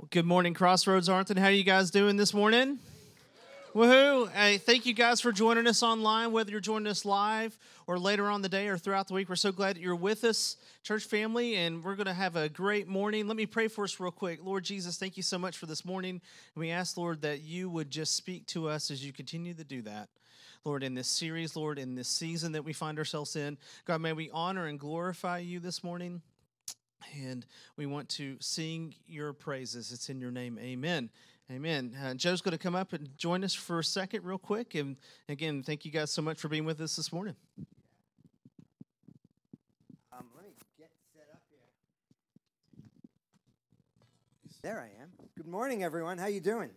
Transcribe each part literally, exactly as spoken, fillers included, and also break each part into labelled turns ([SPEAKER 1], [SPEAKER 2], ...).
[SPEAKER 1] Good morning, Crossroads Arlington. How are you guys doing this morning? Woohoo! Hey, thank you guys for joining us online, whether you're joining us live or later on the day or throughout the week. We're so glad that you're with us, church family, and we're going to have a great morning. Let me pray for us real quick. Lord Jesus, thank you so much for this morning. And we ask, Lord, that you would just speak to us as you continue to do that. Lord, in this series, Lord, in this season that we find ourselves in, God, may we honor and glorify you this morning. And we want to sing your praises. It's in your name. Amen. Amen. Uh, Joe's going to come up and join us for a second real quick. And again, thank you guys so much for being with us this morning.
[SPEAKER 2] Um, let me get set up here. There I am. Good morning, everyone. How you doing?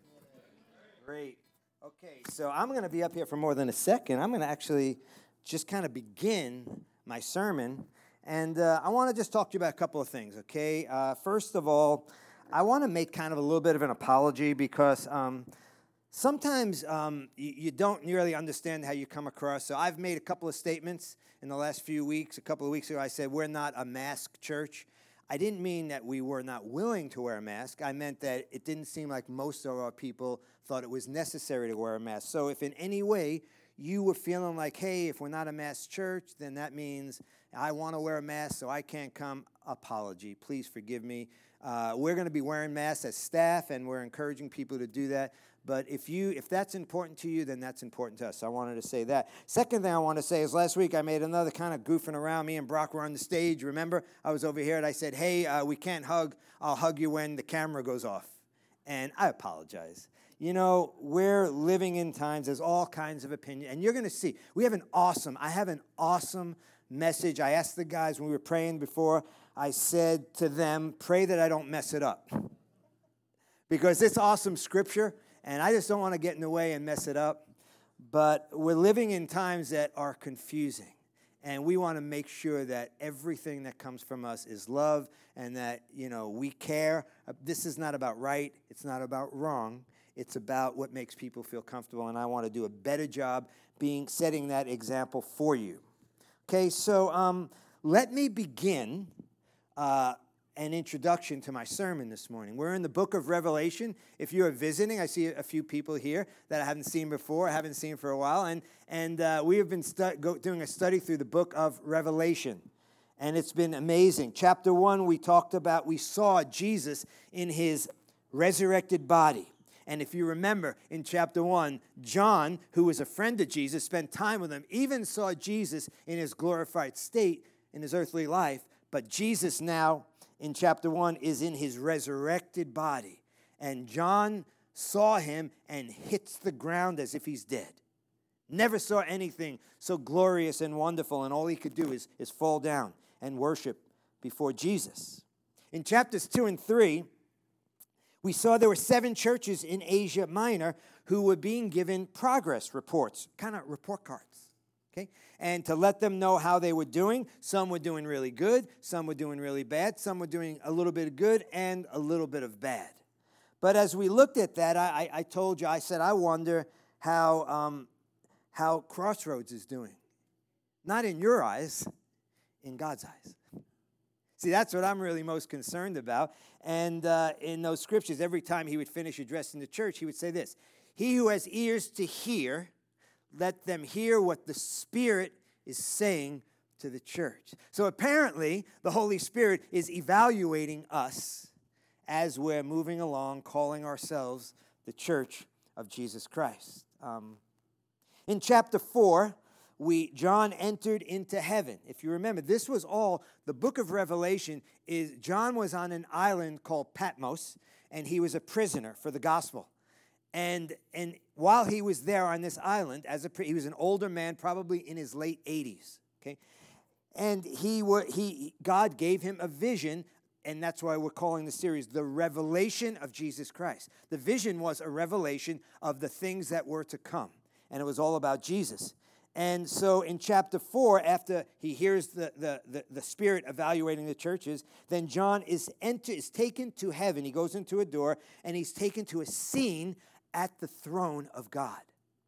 [SPEAKER 2] Great. Okay, so I'm going to be up here for more than a second. I'm going to actually just kind of begin my sermon. And uh, I want to just talk to you about a couple of things, okay? Uh, first of all, I want to make kind of a little bit of an apology because um, sometimes um, you, you don't really understand how you come across. So I've made a couple of statements in the last few weeks. A couple of weeks ago, I said we're not a mask church. I didn't mean that we were not willing to wear a mask. I meant that it didn't seem like most of our people thought it was necessary to wear a mask. So if in any way you were feeling like, hey, if we're not a mask church, then that means I want to wear a mask so I can't come, apology. Please forgive me. Uh, we're going to be wearing masks as staff, and we're encouraging people to do that. But if you, if that's important to you, then that's important to us. So I wanted to say that. Second thing I want to say is last week I made another kind of goofing around. Me and Brock were on the stage. Remember, I was over here, and I said, hey, uh, we can't hug. I'll hug you when the camera goes off. And I apologize. You know, we're living in times, there's all kinds of opinion. And you're going to see, we have an awesome, I have an awesome message. I asked the guys when we were praying before, I said to them, pray that I don't mess it up. Because it's awesome scripture, and I just don't want to get in the way and mess it up. But we're living in times that are confusing. And we want to make sure that everything that comes from us is love and that, you know, we care. This is not about right. It's not about wrong. It's about what makes people feel comfortable, and I want to do a better job being setting that example for you. Okay, so um, let me begin uh, an introduction to my sermon this morning. We're in the book of Revelation. If you are visiting, I see a few people here that I haven't seen before, I haven't seen for a while, and, and uh, we have been stu- go, doing a study through the book of Revelation, and it's been amazing. Chapter one, we talked about, we saw Jesus in his resurrected body. And if you remember, in chapter one, John, who was a friend of Jesus, spent time with him, even saw Jesus in his glorified state in his earthly life. But Jesus now, in chapter one, is in his resurrected body. And John saw him and hits the ground as if he's dead. Never saw anything so glorious and wonderful, and all he could do is, is fall down and worship before Jesus. In chapters two and three, we saw there were seven churches in Asia Minor who were being given progress reports, kind of report cards, okay? And to let them know how they were doing. Some were doing really good, some were doing really bad, some were doing a little bit of good and a little bit of bad. But as we looked at that, I, I told you, I said, I wonder how, um, how Crossroads is doing. Not in your eyes, in God's eyes. See, that's what I'm really most concerned about. And uh, in those scriptures, every time he would finish addressing the church, he would say this: he who has ears to hear, let them hear what the Spirit is saying to the church. So apparently, the Holy Spirit is evaluating us as we're moving along, calling ourselves the Church of Jesus Christ. Um, in chapter four, We, John entered into heaven. If you remember, this was all, the book of Revelation is, John was on an island called Patmos, and he was a prisoner for the gospel. And and while he was there on this island, as a he was an older man, probably in his late eighties, okay? And he were, he God gave him a vision, and that's why we're calling the series The Revelation of Jesus Christ. The vision was a revelation of the things that were to come, and it was all about Jesus. And so in chapter four, after he hears the, the, the, the Spirit evaluating the churches, then John is, enter, is taken to heaven. He goes into a door, and he's taken to a scene at the throne of God.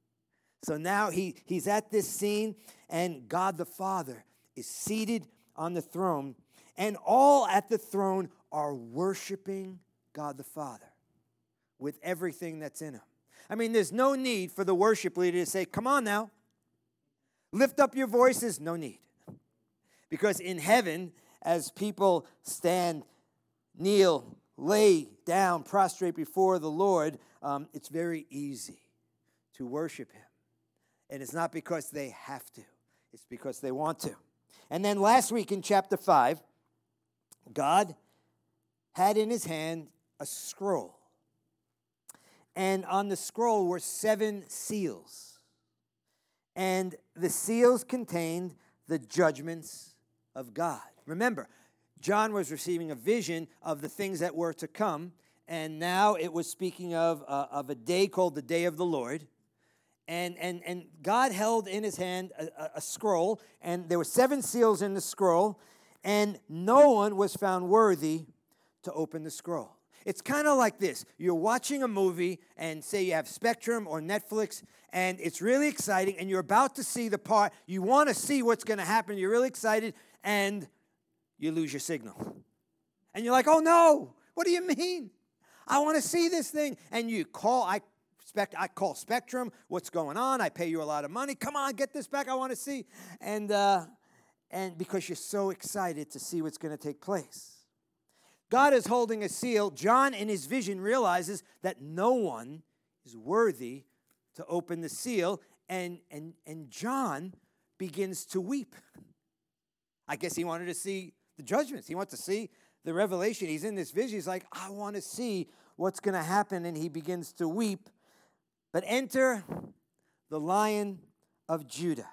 [SPEAKER 2] So now he, he's at this scene, and God the Father is seated on the throne, and all at the throne are worshiping God the Father. with everything that's in him. I mean, there's no need for the worship leader to say, come on now, lift up your voices. No need. Because in heaven, as people stand, kneel, lay down, prostrate before the Lord, um, it's very easy to worship him. And it's not because they have to. It's because they want to. And then last week in chapter five, God had in his hand a scroll. And on the scroll were seven seals. And the seals contained the judgments of God. Remember, John was receiving a vision of the things that were to come, and now it was speaking of, uh, of a day called the Day of the Lord. And, and, and God held in his hand a, a, a scroll, and there were seven seals in the scroll, and no one was found worthy to open the scroll. It's kind of like this. You're watching a movie, and say you have Spectrum or Netflix, and it's really exciting, and you're about to see the part. You want to see what's going to happen. You're really excited, and you lose your signal. And you're like, oh, no. What do you mean? I want to see this thing. And you call, I, spect, I call Spectrum. What's going on? I pay you a lot of money. Come on, get this back. I want to see. And, uh, and because you're so excited to see what's going to take place. God is holding a seal. John, in his vision, realizes that no one is worthy to open the seal, and, and, and John begins to weep. I guess he wanted to see the judgments. He wants to see the revelation. He's in this vision. He's like, I want to see what's going to happen, and he begins to weep. But enter the Lion of Judah.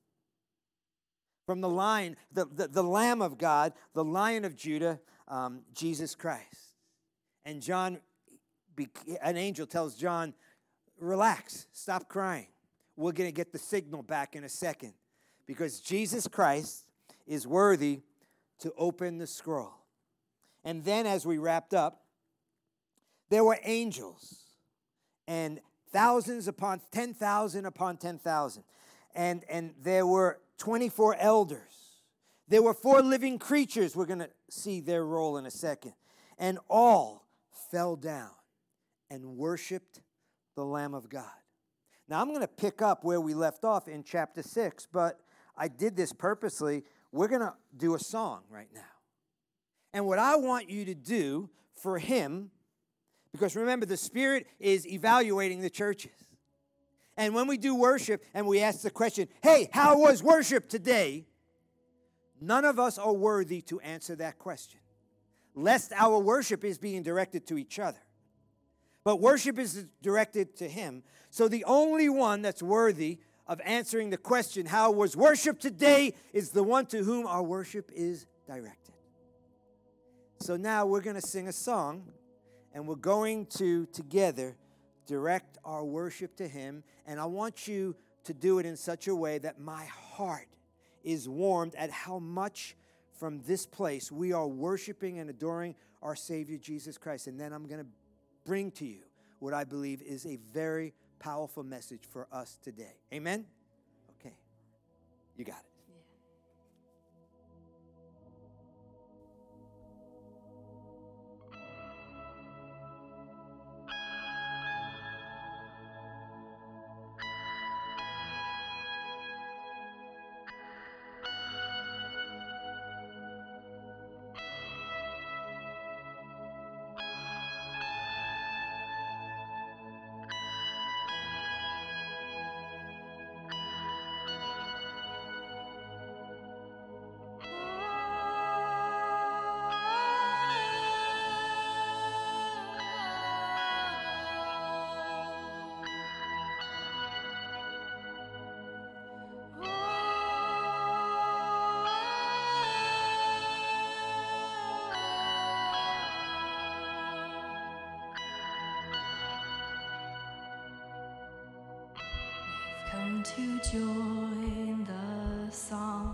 [SPEAKER 2] From the Lion, the, the, the Lamb of God, the Lion of Judah, Um, Jesus Christ. And John, an angel tells John, relax, stop crying. We're going to get the signal back in a second, because Jesus Christ is worthy to open the scroll. And then as we wrapped up, there were angels, and thousands upon ten thousand upon ten thousand. And, and there were twenty-four elders. There were four living creatures. We're going to see their role in a second. And all fell down and worshiped the Lamb of God. Now, I'm going to pick up where we left off in chapter six, but I did this purposely. We're going to do a song right now. And what I want you to do for him, because remember, the Spirit is evaluating the churches. And when we do worship and we ask the question, hey, how was worship today? None of us are worthy to answer that question, lest our worship is being directed to each other. But worship is directed to him. So the only one that's worthy of answering the question, how was worship today, is the one to whom our worship is directed. So now we're going to sing a song, and we're going to, together, direct our worship to him. And I want you to do it in such a way that my heart is warmed at how much from this place we are worshiping and adoring our Savior Jesus Christ. And then I'm going to bring to you what I believe is a very powerful message for us today. Amen? Okay. You got it.
[SPEAKER 3] Come to join the song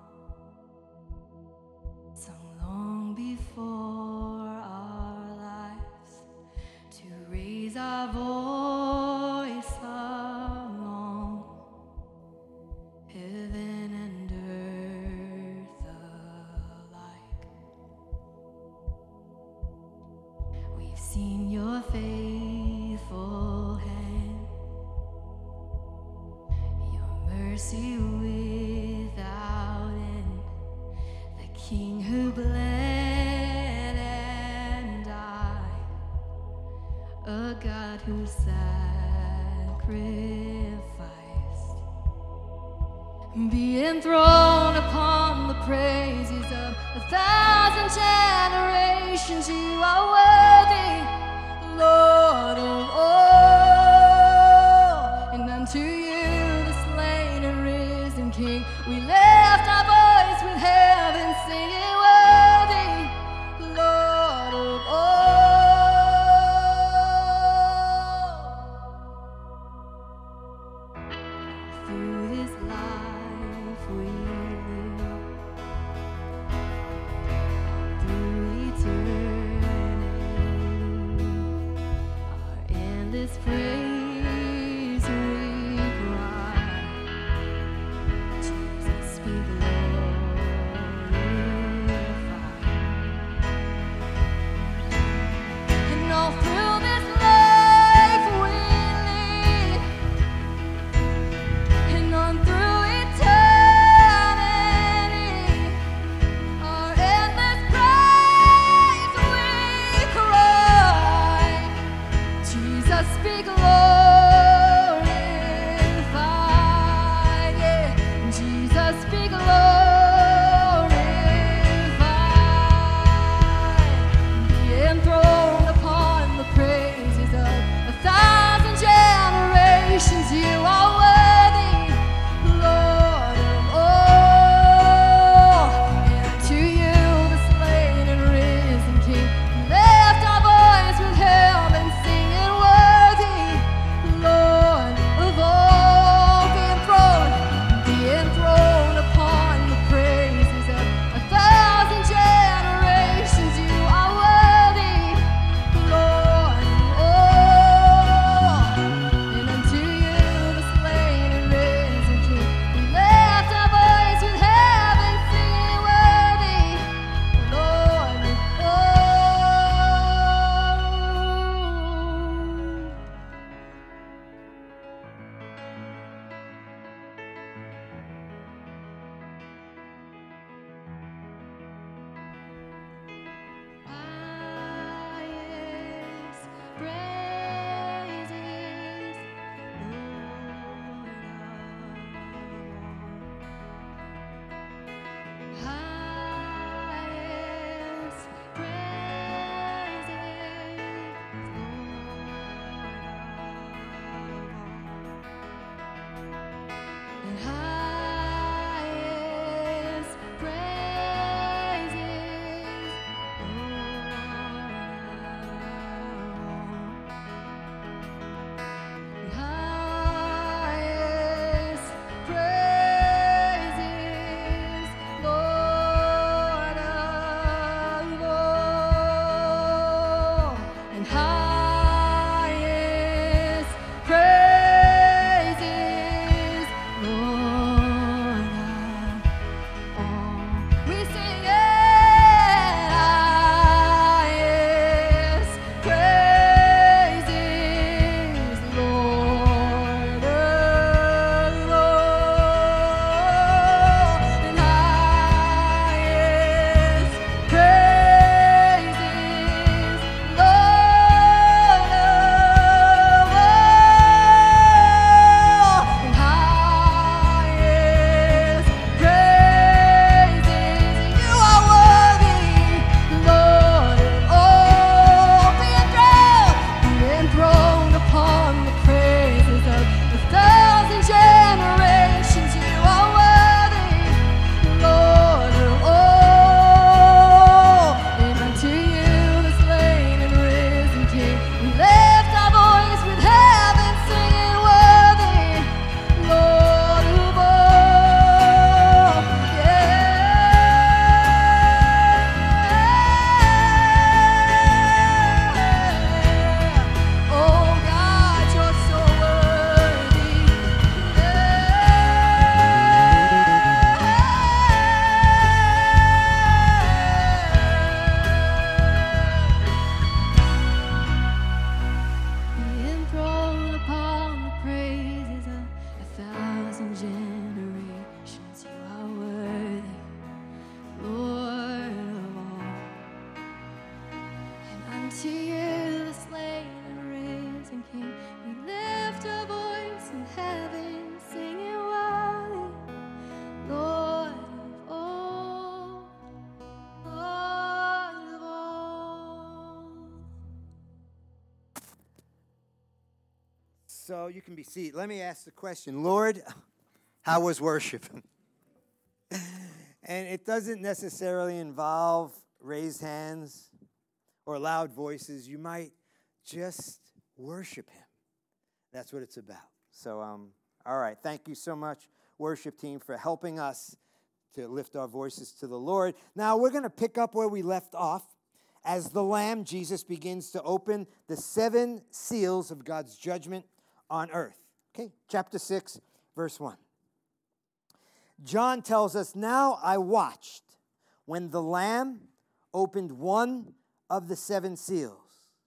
[SPEAKER 3] sung long before our lives, to raise our voice along heaven and earth alike. We've seen your face mercy without end, the King who bled and died, a God who sacrificed, be enthroned upon the praises of a thousand generations. You are worthy, Lord of all, and unto you, the slain and risen King, we lift our voice with heaven singing, worthy, Lord of all. Through this life we live, through eternity, our endless praise we cry. Jesus be glorified. And all through this life we lead, and on through eternity, our endless praise we cry. Jesus be glorified. to you, the slain and risen King. We lift our voice in heaven, singing worthy, Lord of all, Lord of all.
[SPEAKER 2] So you can be seated. Let me ask the question, Lord, how was worship? And it doesn't necessarily involve raised hands or loud voices. You might just worship him. That's what it's about. So, um, all right. Thank you so much, worship team, for helping us to lift our voices to the Lord. Now, we're going to pick up where we left off as the Lamb, Jesus, begins to open the seven seals of God's judgment on earth. Okay, chapter six, verse one. John tells us, "Now I watched when the Lamb opened one of the seven seals.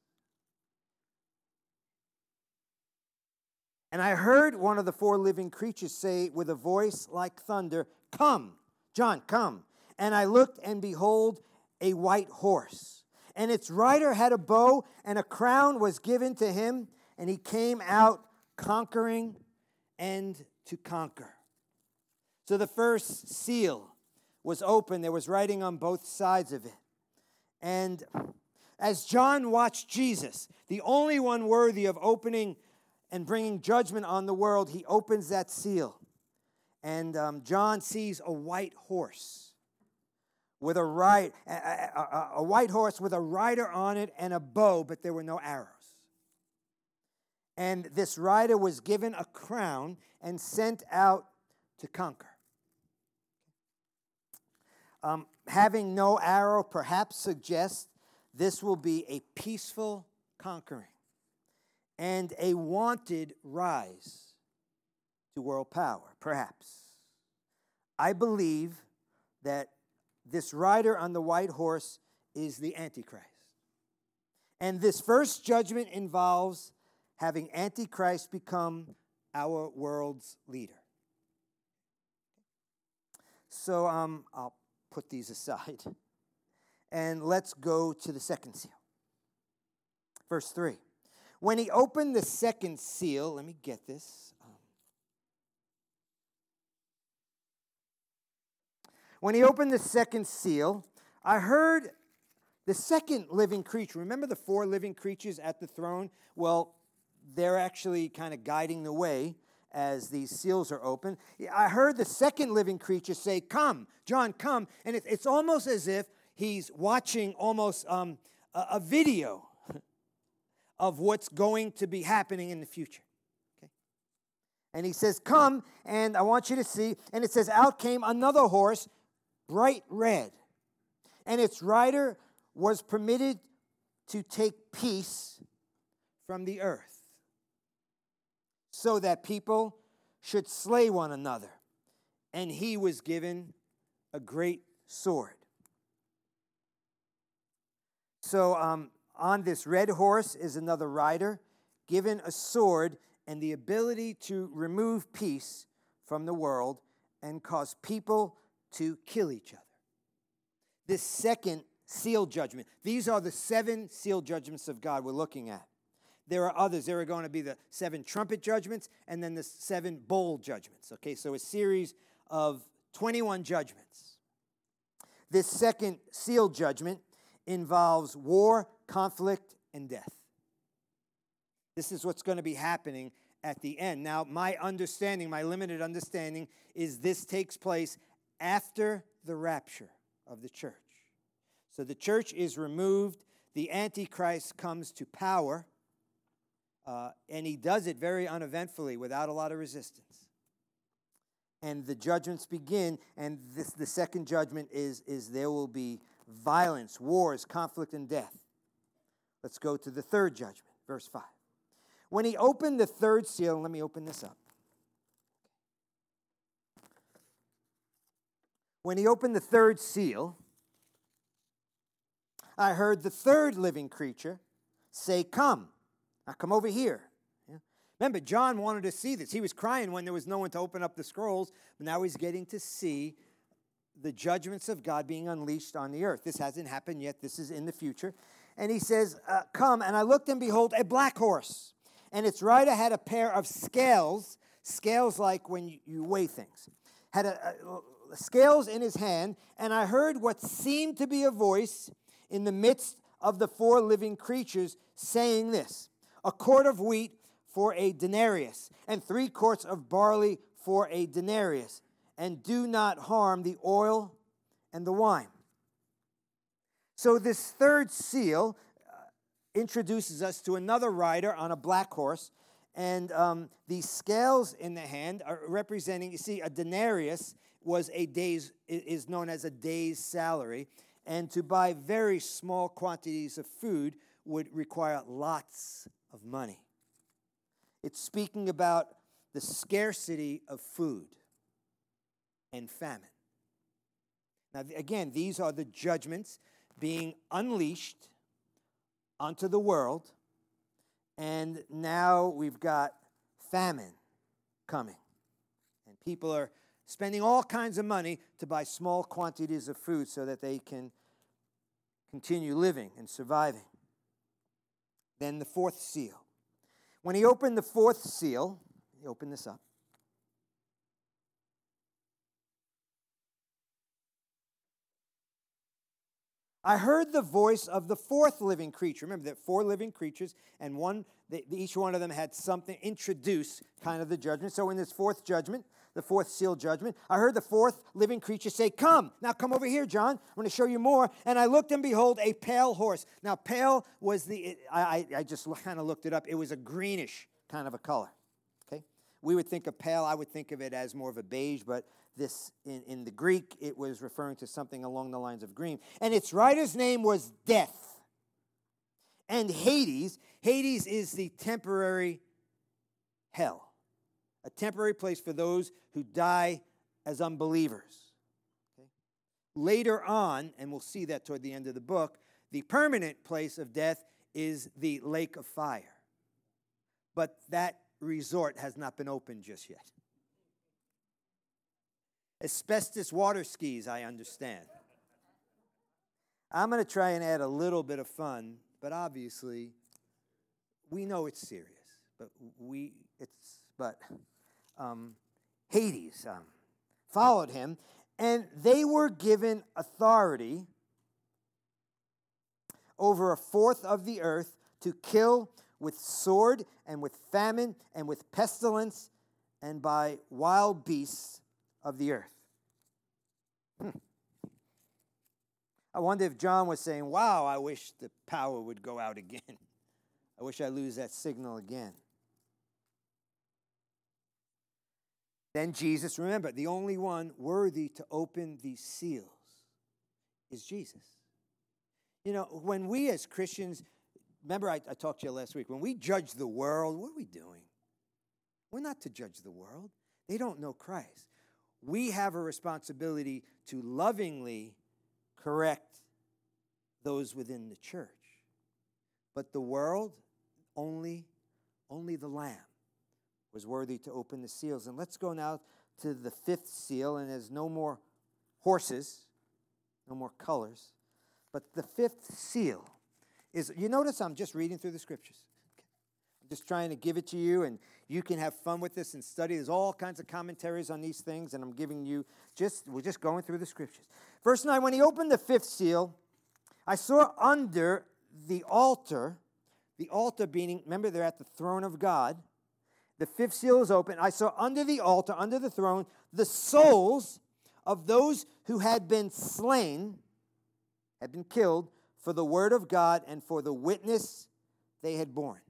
[SPEAKER 2] And I heard one of the four living creatures say with a voice like thunder, 'Come, John, come.' And I looked, and behold, a white horse. And its rider had a bow, and a crown was given to him, and he came out conquering and to conquer." So the first seal was open. There was writing on both sides of it. And as John watched Jesus, the only one worthy of opening and bringing judgment on the world, he opens that seal. And um, John sees a white horse with a, ride, a, a, a white horse with a rider on it and a bow, but there were no arrows. And this rider was given a crown and sent out to conquer. Um, having no arrow perhaps suggests this will be a peaceful conquering and a wanted rise to world power, perhaps. I believe that this rider on the white horse is the Antichrist. And this first judgment involves having Antichrist become our world's leader. So um, I'll put these aside. And let's go to the second seal. Verse three. When he opened the second seal, let me get this. Um, when he opened the second seal, I heard the second living creature. Remember the four living creatures at the throne? Well, they're actually kind of guiding the way as these seals are open. I heard the second living creature say, "Come, John, come." And it, it's almost as if he's watching almost um, a, a video of what's going to be happening in the future. Okay? And he says, "Come," and I want you to see. And it says, "Out came another horse, bright red. And its rider was permitted to take peace from the earth, so that people should slay one another. And he was given a great sword." So um, on this red horse is another rider, given a sword and the ability to remove peace from the world and cause people to kill each other. This second seal judgment, these are the seven seal judgments of God we're looking at. There are others. There are going to be the seven trumpet judgments and then the seven bowl judgments. Okay, so a series of twenty-one judgments. This second seal judgment involves war, conflict, and death. This is what's going to be happening at the end. Now, my understanding, my limited understanding, is this takes place after the rapture of the church. So the church is removed. The Antichrist comes to power. Uh, and he does it very uneventfully, without a lot of resistance. And the judgments begin, and this, the second judgment is, is there will be violence, wars, conflict, and death. Let's go to the third judgment, verse five. When he opened the third seal, let me open this up. When he opened the third seal, I heard the third living creature say, "Come." Now come over here. Yeah. Remember, John wanted to see this. He was crying when there was no one to open up the scrolls, but now he's getting to see the judgments of God being unleashed on the earth. This hasn't happened yet. This is in the future. And he says, uh, come. And I looked, and behold, a black horse. And its rider had a pair of scales, scales like when you, you weigh things, had a, a, scales in his hand. And I heard what seemed to be a voice in the midst of the four living creatures saying this: a quart of wheat for a denarius, and three quarts of barley for a denarius, and do not harm the oil and the wine. So this third seal uh, introduces us to another rider on a black horse, and um, these scales in the hand are representing, you see, a denarius was a day's, is known as a day's salary, and to buy very small quantities of food would require lots of money. It's speaking about the scarcity of food and famine. Now, again, these are the judgments being unleashed onto the world, and now we've got famine coming. And people are spending all kinds of money to buy small quantities of food so that they can continue living and surviving. Then the fourth seal. When he opened the fourth seal, he opened this up. I heard the voice of the fourth living creature. Remember, there are four living creatures, and one, they, each one of them had something, introduce kind of the judgment. So in this fourth judgment, the fourth seal judgment, I heard the fourth living creature say, come. Now come over here, John. I'm going to show you more. And I looked, and behold, a pale horse. Now pale was the, I, I just kind of looked it up. It was a greenish kind of a color. Okay, we would think of pale, I would think of it as more of a beige, but this, in, in the Greek, it was referring to something along the lines of green. And its rider's name was Death. And Hades, Hades is the temporary hell, a temporary place for those who die as unbelievers. Okay? Later on, and we'll see that toward the end of the book, the permanent place of death is the lake of fire. But that resort has not been opened just yet. Asbestos water skis, I understand. I'm going to try and add a little bit of fun, but obviously, we know it's serious. But we, it's, but um, Hades um, followed him, and they were given authority over a fourth of the earth to kill with sword and with famine and with pestilence and by wild beasts of the earth. Hmm. I wonder if John was saying, wow, I wish the power would go out again. I wish I lose that signal again. Then Jesus, remember, the only one worthy to open these seals is Jesus. You know, when we as Christians, remember I, I talked to you last week, when we judge the world, what are we doing? We're not to judge the world. They don't know Christ. We have a responsibility to lovingly correct those within the church. But the world, only, only the Lamb was worthy to open the seals. And let's go now to the fifth seal, and there's no more horses, no more colors. But the fifth seal is, you notice I'm just reading through the scriptures. I'm just trying to give it to you, and you can have fun with this and study. There's all kinds of commentaries on these things, and I'm giving you just, we're just going through the scriptures. Verse nine, when he opened the fifth seal, I saw under the altar, the altar being, remember they're at the throne of God. The fifth seal is open. I saw under the altar, under the throne, the souls of those who had been slain, had been killed for the word of God and for the witness they had borne.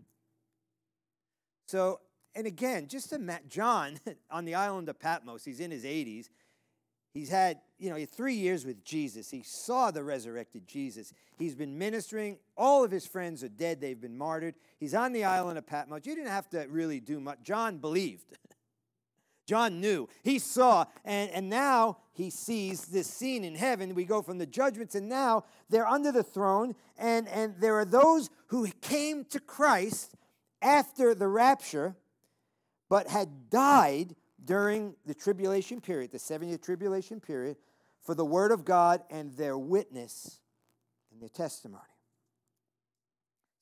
[SPEAKER 2] So, and again, just imagine, John, on the island of Patmos, he's in his eighties. He's had, you know, he had three years with Jesus. He saw the resurrected Jesus. He's been ministering. All of his friends are dead. They've been martyred. He's on the island of Patmos. You didn't have to really do much. John believed. John knew. He saw, and, and now he sees this scene in heaven. We go from the judgments, and now they're under the throne, and, and there are those who came to Christ after the rapture, but had died during the tribulation period, the seven-year tribulation period, for the word of God and their witness and their testimony.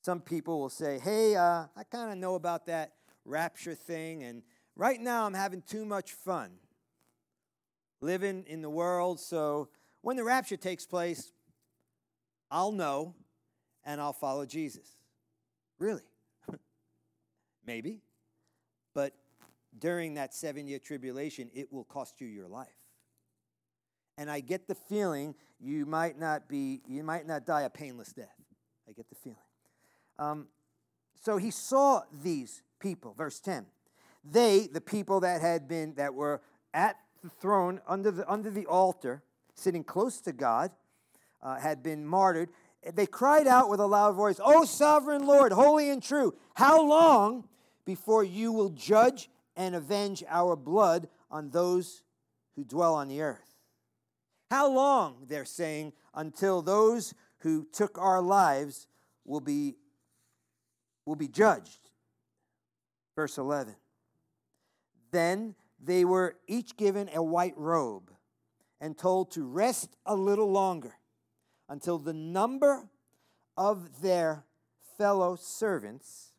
[SPEAKER 2] some people will say, hey, uh, I kind of know about that rapture thing, and right now I'm having too much fun living in the world, so when the rapture takes place, I'll know and I'll follow Jesus. Really? Maybe. But during that seven-year tribulation, it will cost you your life. And I get the feeling you might not be, you might not die a painless death. I get the feeling. Um, so he saw these people, verse ten. They, the people that had been, that were at the throne under the under the altar, sitting close to God, uh, had been martyred. They cried out with a loud voice, "O sovereign Lord, holy and true, how long before you will judge and avenge our blood on those who dwell on the earth?" How long, they're saying, until those who took our lives will be, will be judged? Verse eleven. Then they were each given a white robe and told to rest a little longer until the number of their fellow servants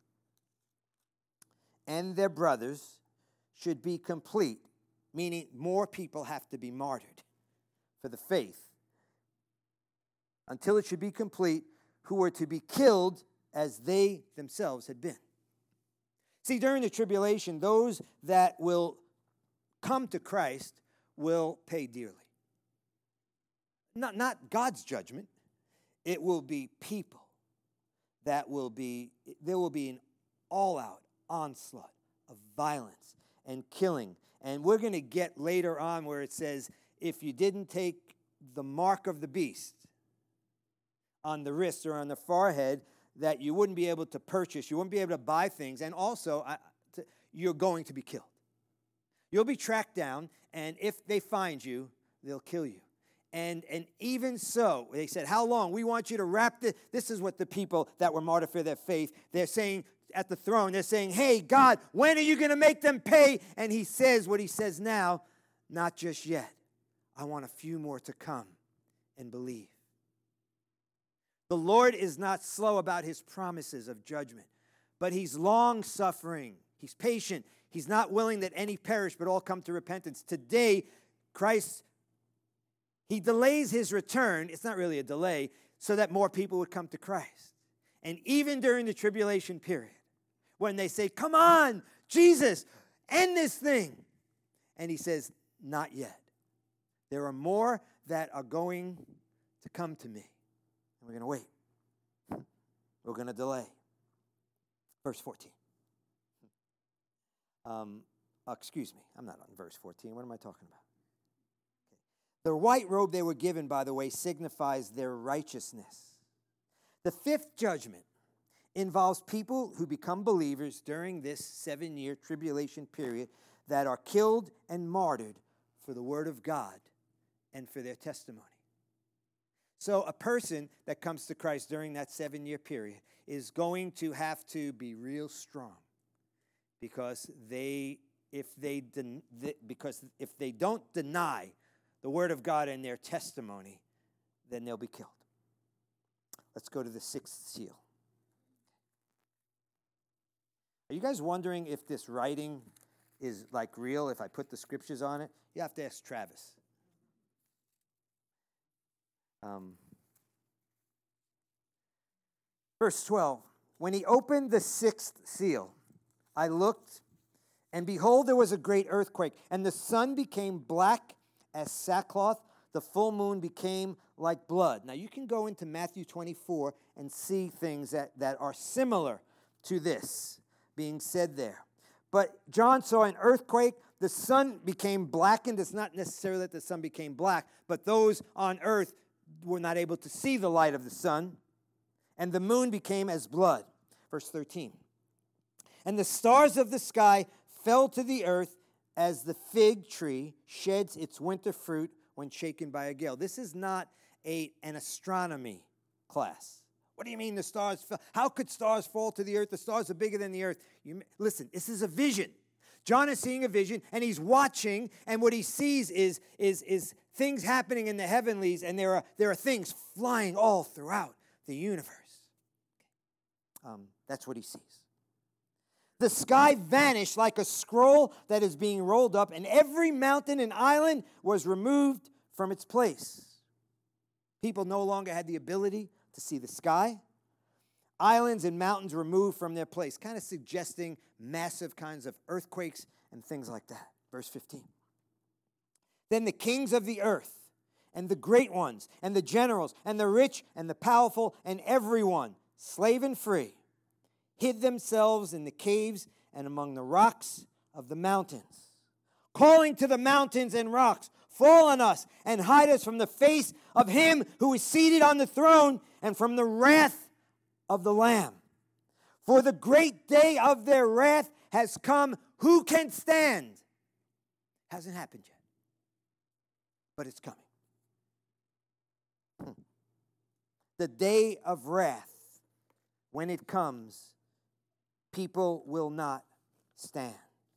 [SPEAKER 2] and their brothers should be complete, meaning more people have to be martyred for the faith, until it should be complete, who were to be killed as they themselves had been. See, during the tribulation, those that will come to Christ will pay dearly. Not, not God's judgment. It will be people that will be, there will be an all-out onslaught of violence and killing. And we're going to get later on where it says, if you didn't take the mark of the beast on the wrist or on the forehead, that you wouldn't be able to purchase, you wouldn't be able to buy things, and also uh, to, you're going to be killed. You'll be tracked down, and if they find you, they'll kill you. And and even so, they said, how long? We want you to wrap this. This is what the people that were martyred for their faith, they're saying at the throne, they're saying, hey, God, when are you going to make them pay? And he says what he says now, not just yet. I want a few more to come and believe. The Lord is not slow about his promises of judgment, but he's long-suffering. He's patient. He's not willing that any perish, but all come to repentance. Today, Christ, he delays his return. It's not really a delay, so that more people would come to Christ. And even during the tribulation period, when they say, come on, Jesus, end this thing. And he says, not yet. There are more that are going to come to me. And we're going to wait. We're going to delay. Verse fourteen. Um, oh, excuse me. I'm not on verse fourteen. What am I talking about? Okay. The white robe they were given, by the way, signifies their righteousness. The fifth judgment involves people who become believers during this seven-year tribulation period that are killed and martyred for the word of God and for their testimony. So a person that comes to Christ during that seven-year period is going to have to be real strong, because they, if they, den, because if they don't deny the word of God and their testimony, then they'll be killed. Let's go to the sixth seal. Are you guys wondering if this writing is like real, if I put the scriptures on it? You have to ask Travis. Um, verse twelve, when he opened the sixth seal, I looked, and behold, there was a great earthquake, and the sun became black as sackcloth. The full moon became like blood. Now, you can go into Matthew twenty-four and see things that, that are similar to this being said there. But John saw an earthquake. The sun became blackened. It's not necessarily that the sun became black, but those on earth were not able to see the light of the sun. And the moon became as blood. Verse thirteen. And the stars of the sky fell to the earth as the fig tree sheds its winter fruit when shaken by a gale. This is not a, an astronomy class. What do you mean the stars fell? How could stars fall to the earth? The stars are bigger than the earth. You, listen, this is a vision. John is seeing a vision, and he's watching, and what he sees is, is, is things happening in the heavenlies, and there are, there are things flying all throughout the universe. um, that's what he sees. The sky vanished like a scroll that is being rolled up, and every mountain and island was removed from its place. People no longer had the ability to see the sky. Islands and mountains removed from their place, kind of suggesting massive kinds of earthquakes and things like that. Verse fifteen. Then the kings of the earth, and the great ones, and the generals, and the rich, and the powerful, and everyone, slave and free, hid themselves in the caves and among the rocks of the mountains, calling to the mountains and rocks, fall on us and hide us from the face of him who is seated on the throne and from the wrath of the Lamb. For the great day of their wrath has come. Who can stand? Hasn't happened yet, but it's coming. Hmm. The day of wrath, when it comes, people will not stand.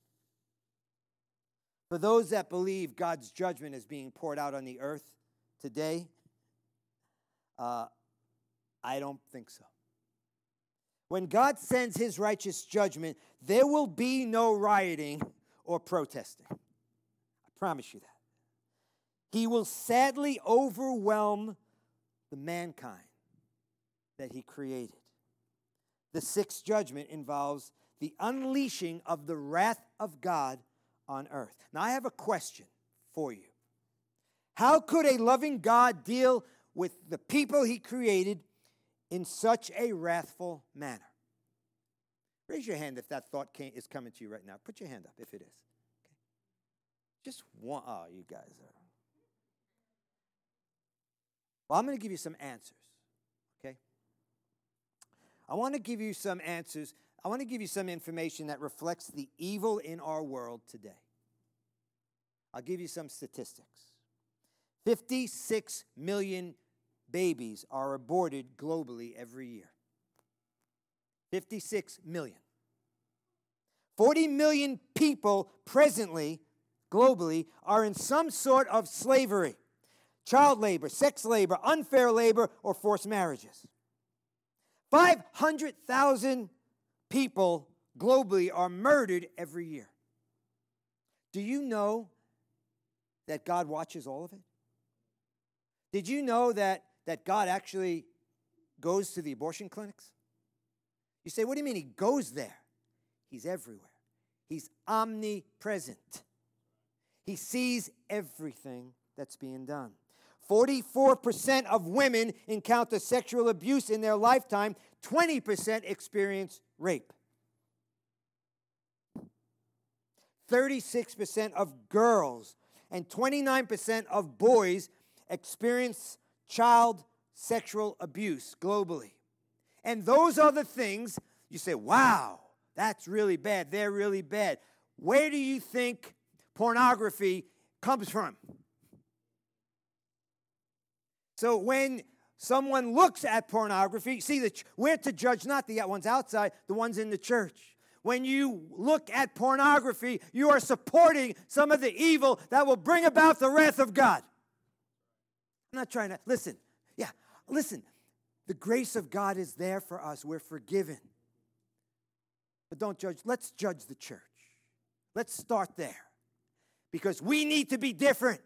[SPEAKER 2] For those that believe God's judgment is being poured out on the earth today, uh, I don't think so. When God sends his righteous judgment, there will be no rioting or protesting. I promise you that. He will sadly overwhelm the mankind that he created. The sixth judgment involves the unleashing of the wrath of God on earth. Now, I have a question for you. How could a loving God deal with the people he created in such a wrathful manner? Raise your hand if that thought came, is coming to you right now. Put your hand up if it is. Okay. Just one. Oh, you guys are. Well, I'm going to give you some answers. Okay? I want to give you some answers. I want to give you some information that reflects the evil in our world today. I'll give you some statistics. fifty-six million babies are aborted globally every year. fifty-six million. forty million people presently, globally, are in some sort of slavery. Child labor, sex labor, unfair labor, or forced marriages. five hundred thousand people globally are murdered every year. Do you know that God watches all of it? Did you know that, that God actually goes to the abortion clinics? You say, what do you mean he goes there? He's everywhere. He's omnipresent. He sees everything that's being done. forty-four percent of women encounter sexual abuse in their lifetime. twenty percent experience rape. thirty-six percent of girls and twenty-nine percent of boys experience child sexual abuse globally. And those are the things you say, wow, that's really bad. They're really bad. Where do you think pornography comes from? So when someone looks at pornography, see, the ch- we're to judge not the ones outside, the ones in the church. When you look at pornography, you are supporting some of the evil that will bring about the wrath of God. I'm not trying to, listen, yeah, listen. The grace of God is there for us. We're forgiven. But don't judge. Let's judge the church. Let's start there. Because we need to be different.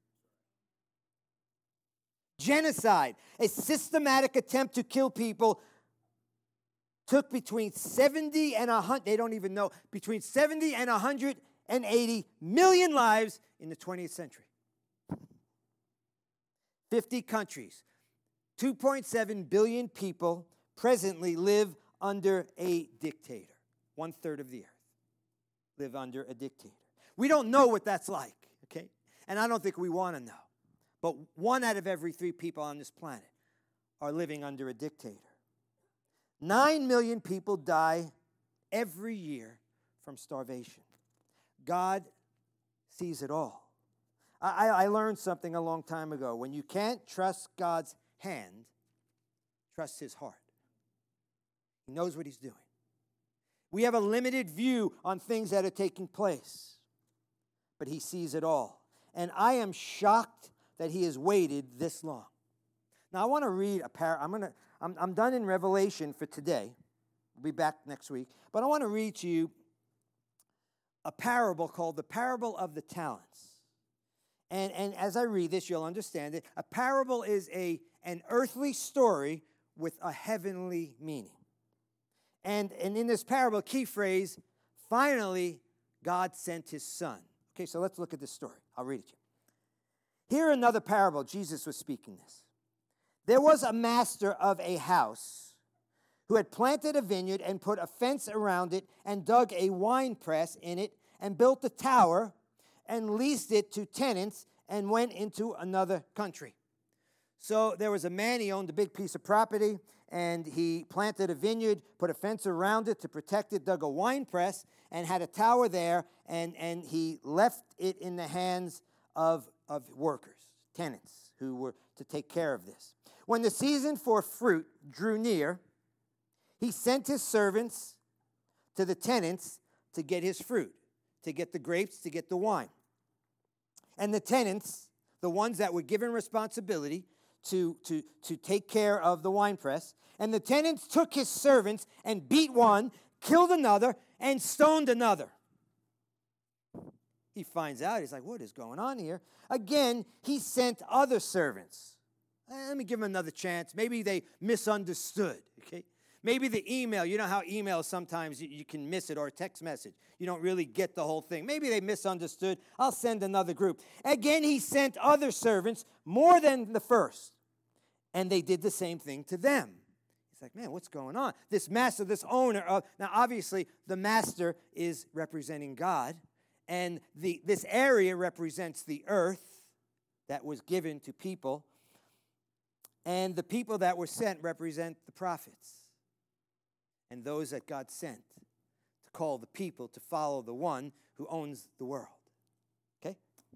[SPEAKER 2] Genocide, a systematic attempt to kill people, took between seventy and one hundred, they don't even know, between seventy and one hundred eighty million lives in the twentieth century. fifty countries, two point seven billion people presently live under a dictator. One third of the earth live under a dictator. We don't know what that's like, okay? And I don't think we want to know. But one out of every three people on this planet are living under a dictator. Nine million people die every year from starvation. God sees it all. I, I learned something a long time ago. When you can't trust God's hand, trust his heart. He knows what he's doing. We have a limited view on things that are taking place, but he sees it all. And I am shocked that he has waited this long. Now I want to read a par. I'm gonna. I'm, I'm done in Revelation for today. We'll be back next week. But I want to read to you a parable called the Parable of the Talents. And, and as I read this, you'll understand it. A parable is a, an earthly story with a heavenly meaning. And, and in this parable, key phrase, finally, God sent his son. Okay, so let's look at this story. I'll read it to you. Here another parable, Jesus was speaking this. There was a master of a house who had planted a vineyard and put a fence around it and dug a wine press in it and built a tower and leased it to tenants and went into another country. So there was a man, he owned a big piece of property, and he planted a vineyard, put a fence around it to protect it, dug a wine press, and had a tower there, and, and he left it in the hands of, of workers, tenants, who were to take care of this. When the season for fruit drew near, he sent his servants to the tenants to get his fruit, to get the grapes, to get the wine. And the tenants, the ones that were given responsibility to, to, to take care of the winepress, and the tenants took his servants and beat one, killed another, and stoned another. He finds out, he's like, what is going on here? Again, he sent other servants. Let me give them another chance. Maybe they misunderstood, okay? Maybe the email, you know how email sometimes you, you can miss it, or a text message. You don't really get the whole thing. Maybe they misunderstood. I'll send another group. Again, he sent other servants, more than the first, and they did the same thing to them. He's like, man, what's going on? This master, this owner of, now obviously the master is representing God, and the this area represents the earth that was given to people, and the people that were sent represent the prophets. And those that God sent to call the people to follow the one who owns the world. Okay?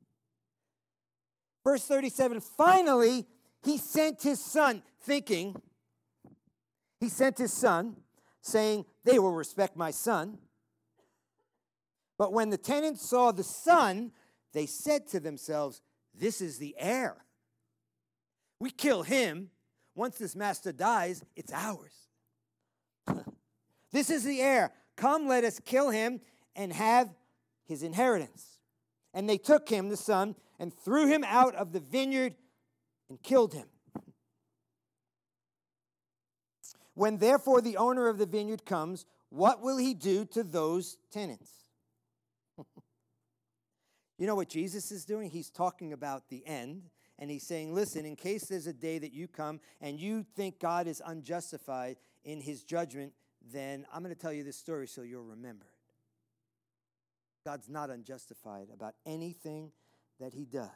[SPEAKER 2] Verse thirty-seven, finally, he sent his son, thinking, he sent his son, saying, they will respect my son. But when the tenants saw the son, they said to themselves, this is the heir. We kill him. Once this master dies, it's ours. This is the heir. Come, let us kill him and have his inheritance. And they took him, the son, and threw him out of the vineyard and killed him. When therefore the owner of the vineyard comes, what will he do to those tenants? You know what Jesus is doing? He's talking about the end, and he's saying, listen, in case there's a day that you come and you think God is unjustified in his judgment, then I'm going to tell you this story so you'll remember it. God's not unjustified about anything that he does.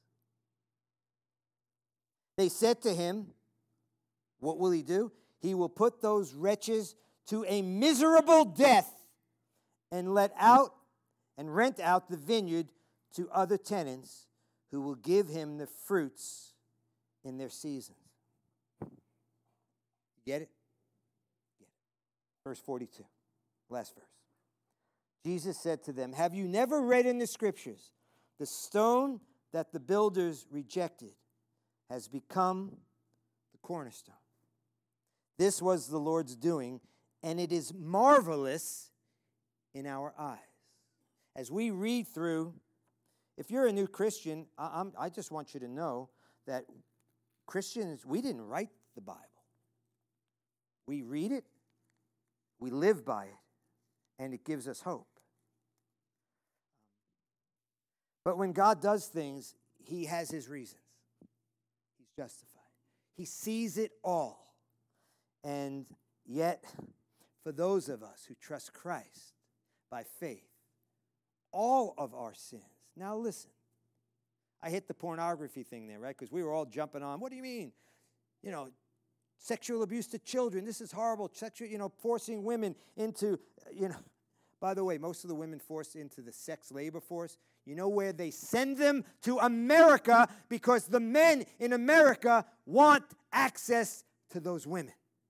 [SPEAKER 2] They said to him, what will he do? He will put those wretches to a miserable death and let out and rent out the vineyard to other tenants who will give him the fruits in their seasons. Get it? Verse forty-two, last verse. Jesus said to them, have you never read in the scriptures, the stone that the builders rejected has become the cornerstone? This was the Lord's doing, and it is marvelous in our eyes. As we read through, if you're a new Christian, I, I'm, I just want you to know that Christians, we didn't write the Bible. We read it. We live by it, and it gives us hope. But when God does things, he has his reasons. He's justified. He sees it all. And yet, for those of us who trust Christ by faith, all of our sins. Now listen, I hit the pornography thing there, right? Because we were all jumping on. What do you mean? You know, sexual abuse to children. This is horrible. Sexual, you know, forcing women into, you know, by the way, most of the women forced into the sex labor force, you know where they send them? To America, because the men in America want access to those women.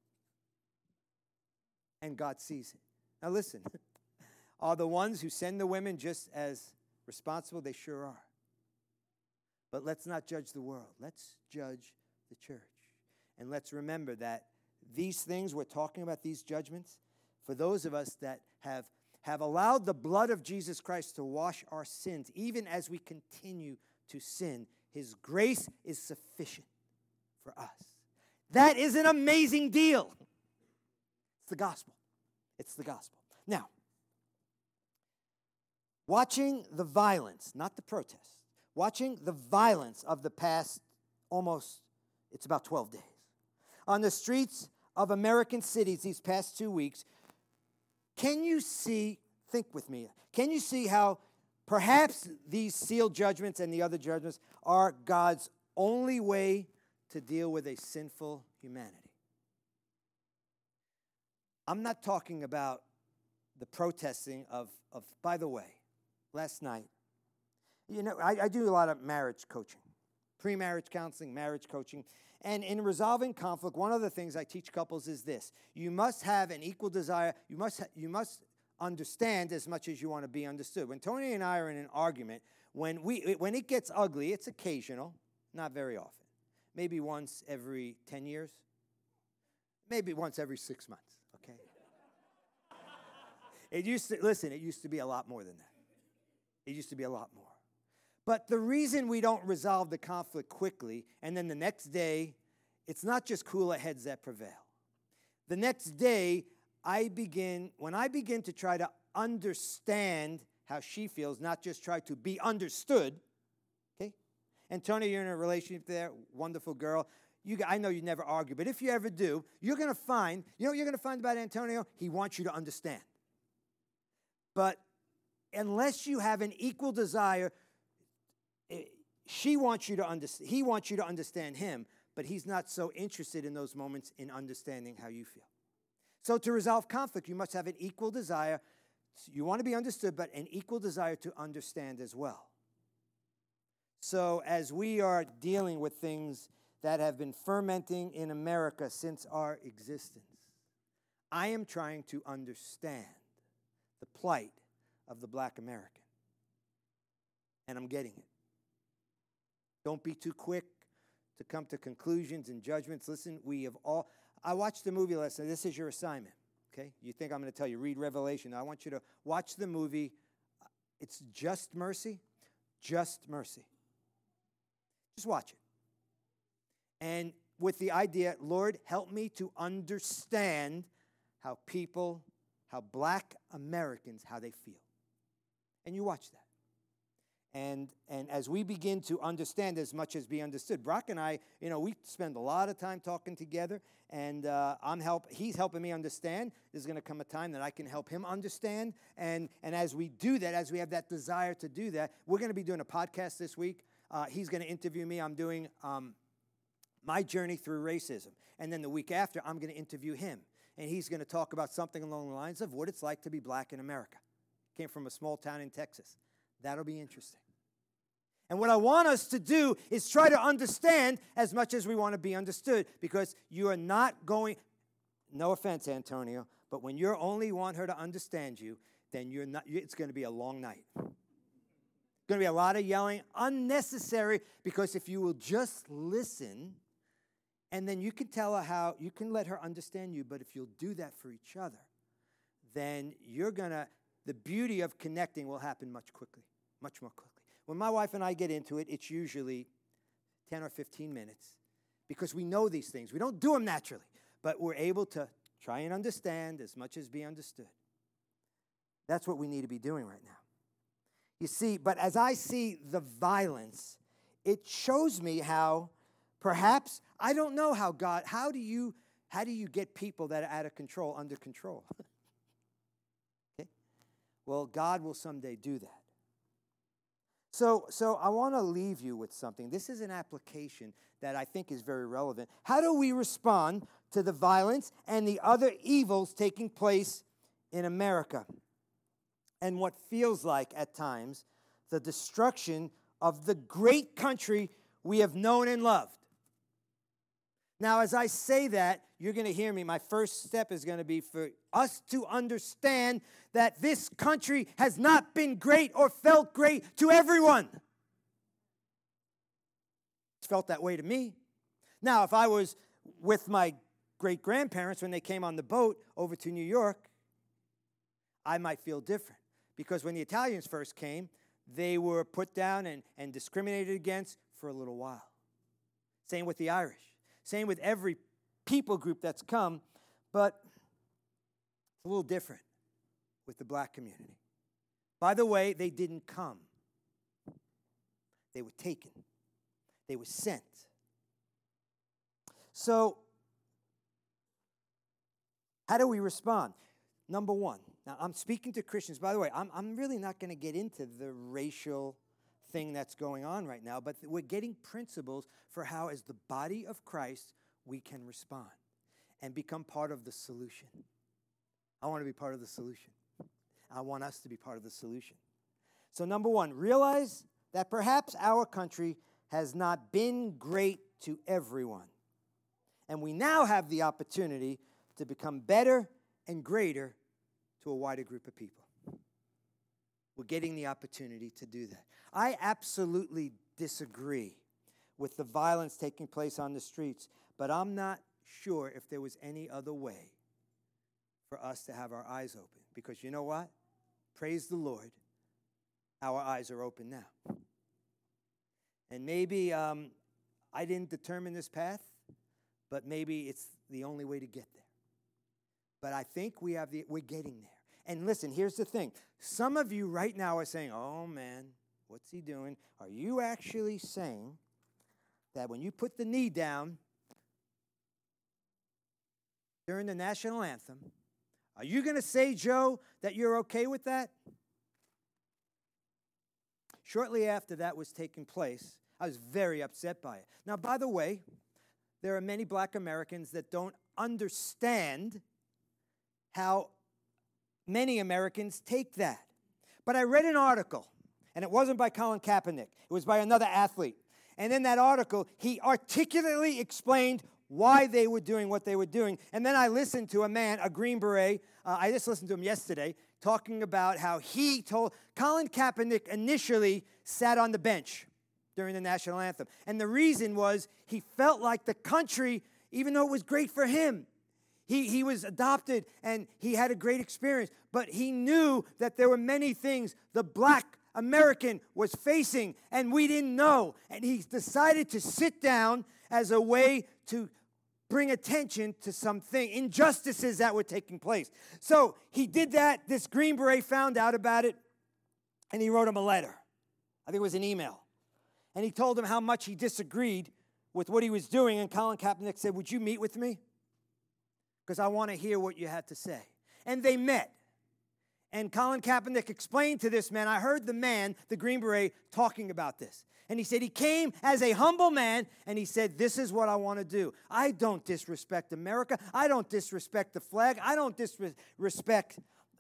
[SPEAKER 2] And God sees it. Now listen, are the ones who send the women just as responsible? They sure are. But let's not judge the world. Let's judge the church. And let's remember that these things we're talking about, these judgments, for those of us that have, have allowed the blood of Jesus Christ to wash our sins, even as we continue to sin. His grace is sufficient for us. That is an amazing deal. It's the gospel. It's the gospel. Now, watching the violence, not the protest, watching the violence of the past almost, it's about twelve days, on the streets of American cities these past two weeks, can you see, think with me, can you see how perhaps these sealed judgments and the other judgments are God's only way to deal with a sinful humanity? I'm not talking about the protesting of, of by the way, last night, you know, I, I do a lot of marriage coaching, pre-marriage counseling, marriage coaching. And in resolving conflict, one of the things I teach couples is this. You must have an equal desire. You must, ha- you must understand as much as you want to be understood. When Tony and I are in an argument, when, we, when it gets ugly, it's occasional, not very often. Maybe once every ten years. Maybe once every six months, okay? It used to, listen, it used to be a lot more than that. It used to be a lot more. But the reason we don't resolve the conflict quickly, and then the next day, it's not just cooler heads that prevail. The next day, I begin, when I begin to try to understand how she feels, not just try to be understood, okay? And Tony, you're in a relationship there, wonderful girl. You, I know you never argue, but if you ever do, you're going to find, you know what you're going to find about Antonio? He wants you to understand. But unless you have an equal desire, she wants you to understand, he wants you to understand him, but he's not so interested in those moments in understanding how you feel. So to resolve conflict, you must have an equal desire. You want to be understood, but an equal desire to understand as well. So as we are dealing with things that have been fermenting in America since our existence, I am trying to understand the plight of the black American. And I'm getting it. Don't be too quick to come to conclusions and judgments. Listen, we have all, I watched the movie last night. This is your assignment, okay? You think I'm going to tell you, read Revelation. I want you to watch the movie. It's Just Mercy. Just Mercy. Just watch it. And with the idea, Lord, help me to understand how people, how black Americans, how they feel. And you watch that. And and as we begin to understand as much as be understood, Brock and I, you know, we spend a lot of time talking together, and uh, I'm help. He's helping me understand. There's going to come a time that I can help him understand. And and as we do that, as we have that desire to do that, we're going to be doing a podcast this week. Uh, he's going to interview me. I'm doing um, my journey through racism. And then the week after, I'm going to interview him. And he's going to talk about something along the lines of what it's like to be black in America. Came from a small town in Texas. That'll be interesting. And what I want us to do is try to understand as much as we want to be understood, because you are not going, no offense, Antonio, but when you only want her to understand you, then you're not. It's going to be a long night. Going to be a lot of yelling, unnecessary, because if you will just listen, and then you can tell her how, you can let her understand you, but if you'll do that for each other, then you're going to, the beauty of connecting will happen much quickly, much more quickly. When my wife and I get into it, it's usually ten or fifteen minutes, because we know these things. We don't do them naturally, but we're able to try and understand as much as be understood. That's what we need to be doing right now. You see, but as I see the violence, it shows me how perhaps, I don't know how God, how do you, how do you get people that are out of control under control? Okay? Well, God will someday do that. So, so I want to leave you with something. This is an application that I think is very relevant. How do we respond to the violence and the other evils taking place in America? And what feels like, at times, the destruction of the great country we have known and loved. Now, as I say that, you're going to hear me. My first step is going to be for us to understand that this country has not been great or felt great to everyone. It's felt that way to me. Now, if I was with my great-grandparents when they came on the boat over to New York, I might feel different. Because when the Italians first came, they were put down and, and discriminated against for a little while. Same with the Irish. Same with every people group that's come, but it's a little different with the black community. By the way, they didn't come. They were taken. They were sent. So, how do we respond? Number one, now I'm speaking to Christians. By the way, I'm, I'm really not going to get into the racial thing that's going on right now, but we're getting principles for how, as the body of Christ, we can respond and become part of the solution. I want to be part of the solution. I want us to be part of the solution. So number one, realize that perhaps our country has not been great to everyone. And we now have the opportunity to become better and greater to a wider group of people. We're getting the opportunity to do that. I absolutely disagree with the violence taking place on the streets, but I'm not sure if there was any other way for us to have our eyes open. Because you know what? Praise the Lord, our eyes are open now. And maybe um, I didn't determine this path, but maybe it's the only way to get there. But I think we have the, we're getting there. And listen, here's the thing. Some of you right now are saying, oh man, what's he doing? Are you actually saying that when you put the knee down during the national anthem, are you going to say, Joe, that you're okay with that? Shortly after that was taking place, I was very upset by it. Now, by the way, there are many black Americans that don't understand how many Americans take that. But I read an article, and it wasn't by Colin Kaepernick. It was by another athlete. And in that article, he articulately explained why they were doing what they were doing. And then I listened to a man, a Green Beret, uh, I just listened to him yesterday, talking about how he told, Colin Kaepernick initially sat on the bench during the national anthem. And the reason was he felt like the country, even though it was great for him, He, he was adopted and he had a great experience, but he knew that there were many things the black American was facing and we didn't know. And he decided to sit down as a way to bring attention to something, injustices that were taking place. So he did that. This Green Beret found out about it and he wrote him a letter. I think it was an email. And he told him how much he disagreed with what he was doing. And Colin Kaepernick said, would you meet with me? Because I want to hear what you had to say. And they met. And Colin Kaepernick explained to this man, I heard the man, the Green Beret, talking about this. And he said he came as a humble man, and he said, this is what I want to do. I don't disrespect America. I don't disrespect the flag. I don't disrespect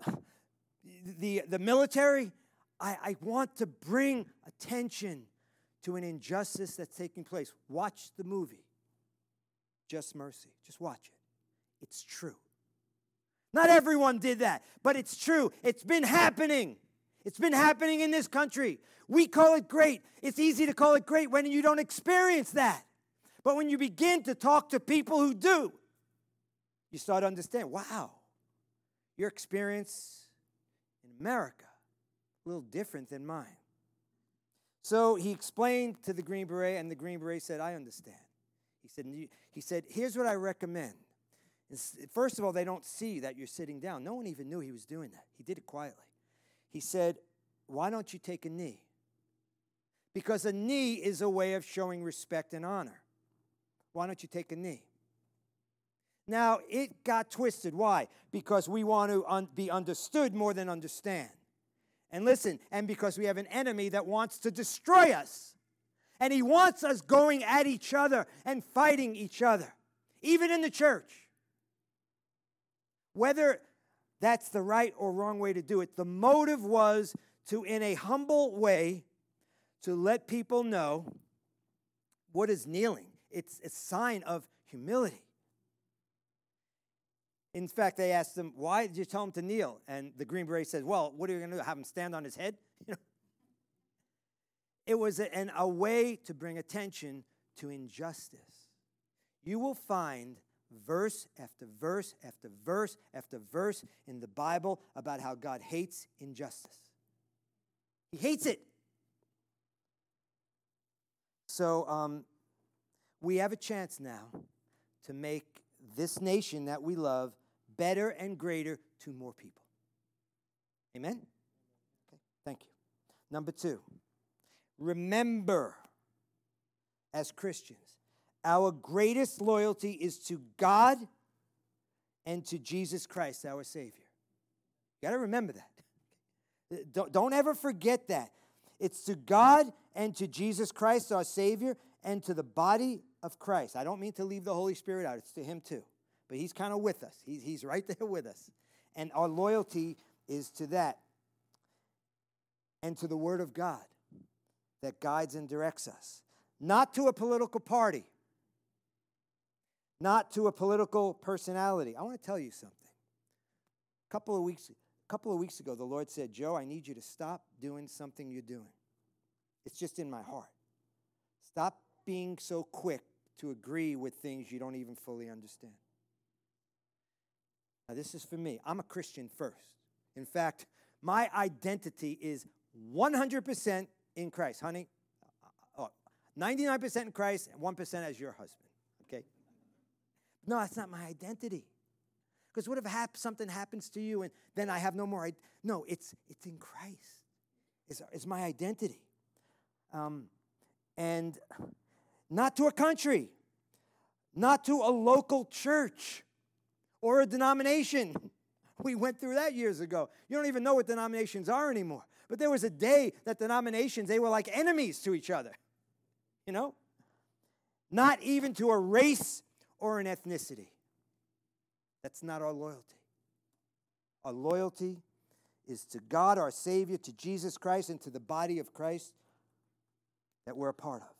[SPEAKER 2] the, the military. I, I want to bring attention to an injustice that's taking place. Watch the movie, Just Mercy. Just watch it. It's true. Not everyone did that, but it's true. It's been happening. It's been happening in this country. We call it great. It's easy to call it great when you don't experience that. But when you begin to talk to people who do, you start to understand, wow, your experience in America is a little different than mine. So he explained to the Green Beret, and the Green Beret said, I understand. He said, he said, here's what I recommend. First of all, they don't see that you're sitting down. No one even knew he was doing that. He did it quietly. He said, why don't you take a knee? Because a knee is a way of showing respect and honor. Why don't you take a knee? Now, it got twisted. Why? Because we want to un- be understood more than understand. And listen, and because we have an enemy that wants to destroy us. And he wants us going at each other and fighting each other, even in the church. Whether that's the right or wrong way to do it, the motive was to, in a humble way, to let people know what is kneeling. It's a sign of humility. In fact, they asked him, why did you tell him to kneel? And the Green Beret said, well, what are you going to do, have him stand on his head? You know, it was a, an, a way to bring attention to injustice. You will find verse after verse after verse after verse in the Bible about how God hates injustice. He hates it. So um, we have a chance now to make this nation that we love better and greater to more people. Amen? Okay, thank you. Number two, remember, as Christians, our greatest loyalty is to God and to Jesus Christ, our Savior. You got to remember that. Don't, don't ever forget that. It's to God and to Jesus Christ, our Savior, and to the body of Christ. I don't mean to leave the Holy Spirit out. It's to Him too. But He's kind of with us. He's, he's right there with us. And our loyalty is to that. And to the Word of God that guides and directs us. Not to a political party. Not to a political personality. I want to tell you something. A couple of weeks, a couple of weeks ago, the Lord said, Joe, I need you to stop doing something you're doing. It's just in my heart. Stop being so quick to agree with things you don't even fully understand. Now, this is for me. I'm a Christian first. In fact, my identity is one hundred percent in Christ. Honey, oh, ninety-nine percent in Christ and one percent as your husband. Okay? No, that's not my identity. Because what if hap- something happens to you and then I have no more? I- no, it's it's in Christ. It's, it's my identity. Um, and not to a country, not to a local church or a denomination. We went through that years ago. You don't even know what denominations are anymore. But there was a day that denominations, they were like enemies to each other. You know? Not even to a race or an ethnicity. That's not our loyalty. Our loyalty is to God, our Savior, to Jesus Christ, and to the body of Christ that we're a part of.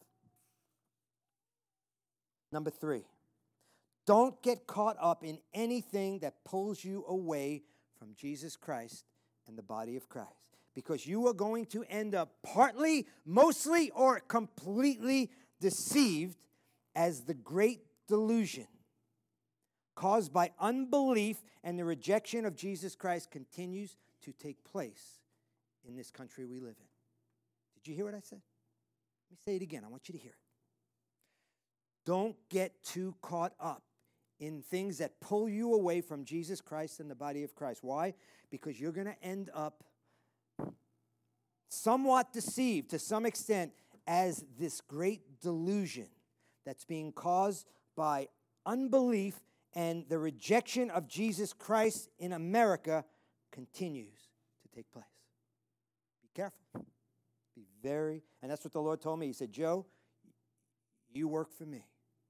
[SPEAKER 2] Number three, don't get caught up in anything that pulls you away from Jesus Christ and the body of Christ, because you are going to end up partly, mostly, or completely deceived as the great delusion caused by unbelief and the rejection of Jesus Christ continues to take place in this country we live in. Did you hear what I said? Let me say it again. I want you to hear it. Don't get too caught up in things that pull you away from Jesus Christ and the body of Christ. Why? Because you're going to end up somewhat deceived to some extent as this great delusion that's being caused by unbelief and the rejection of Jesus Christ in America continues to take place. Be careful. Be very, and that's what the Lord told me. He said, Joe, you work for me.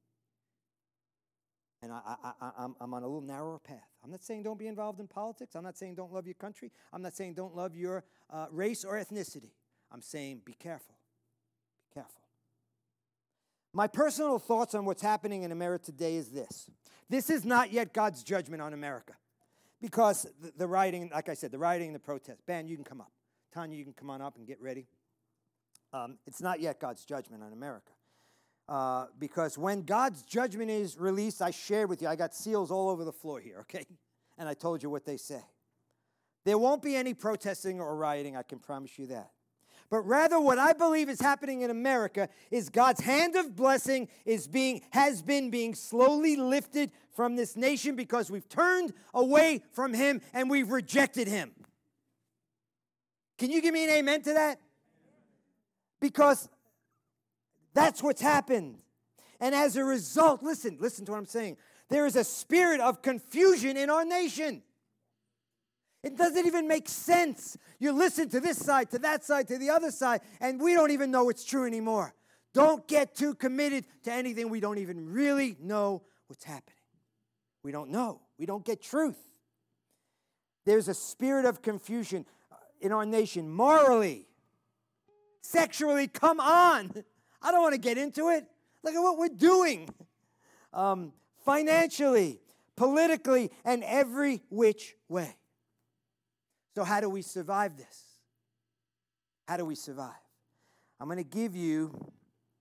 [SPEAKER 2] And I, I, I, I'm, I'm on a little narrower path. I'm not saying don't be involved in politics. I'm not saying don't love your country. I'm not saying don't love your uh, race or ethnicity. I'm saying be careful. Be careful. My personal thoughts on what's happening in America today is this. This is not yet God's judgment on America. Because the, the rioting, like I said, the rioting and the protest. Ben, you can come up. Tanya, you can come on up and get ready. Um, it's not yet God's judgment on America. Uh, because when God's judgment is released, I shared with you, I got seals all over the floor here, okay? And I told you what they say. There won't be any protesting or rioting, I can promise you that. But rather what I believe is happening in America is God's hand of blessing is being, has been being slowly lifted from this nation because we've turned away from Him and we've rejected Him. Can you give me an amen to that? Because that's what's happened. And as a result, listen, listen to what I'm saying. There is a spirit of confusion in our nation. It doesn't even make sense. You listen to this side, to that side, to the other side, and we don't even know it's true anymore. Don't get too committed to anything we don't even really know what's happening. We don't know. We don't get truth. There's a spirit of confusion in our nation morally, sexually. Come on. I don't want to get into it. Look at what we're doing. Um, financially, politically, and every which way. So how do we survive this? How do we survive? I'm going to give you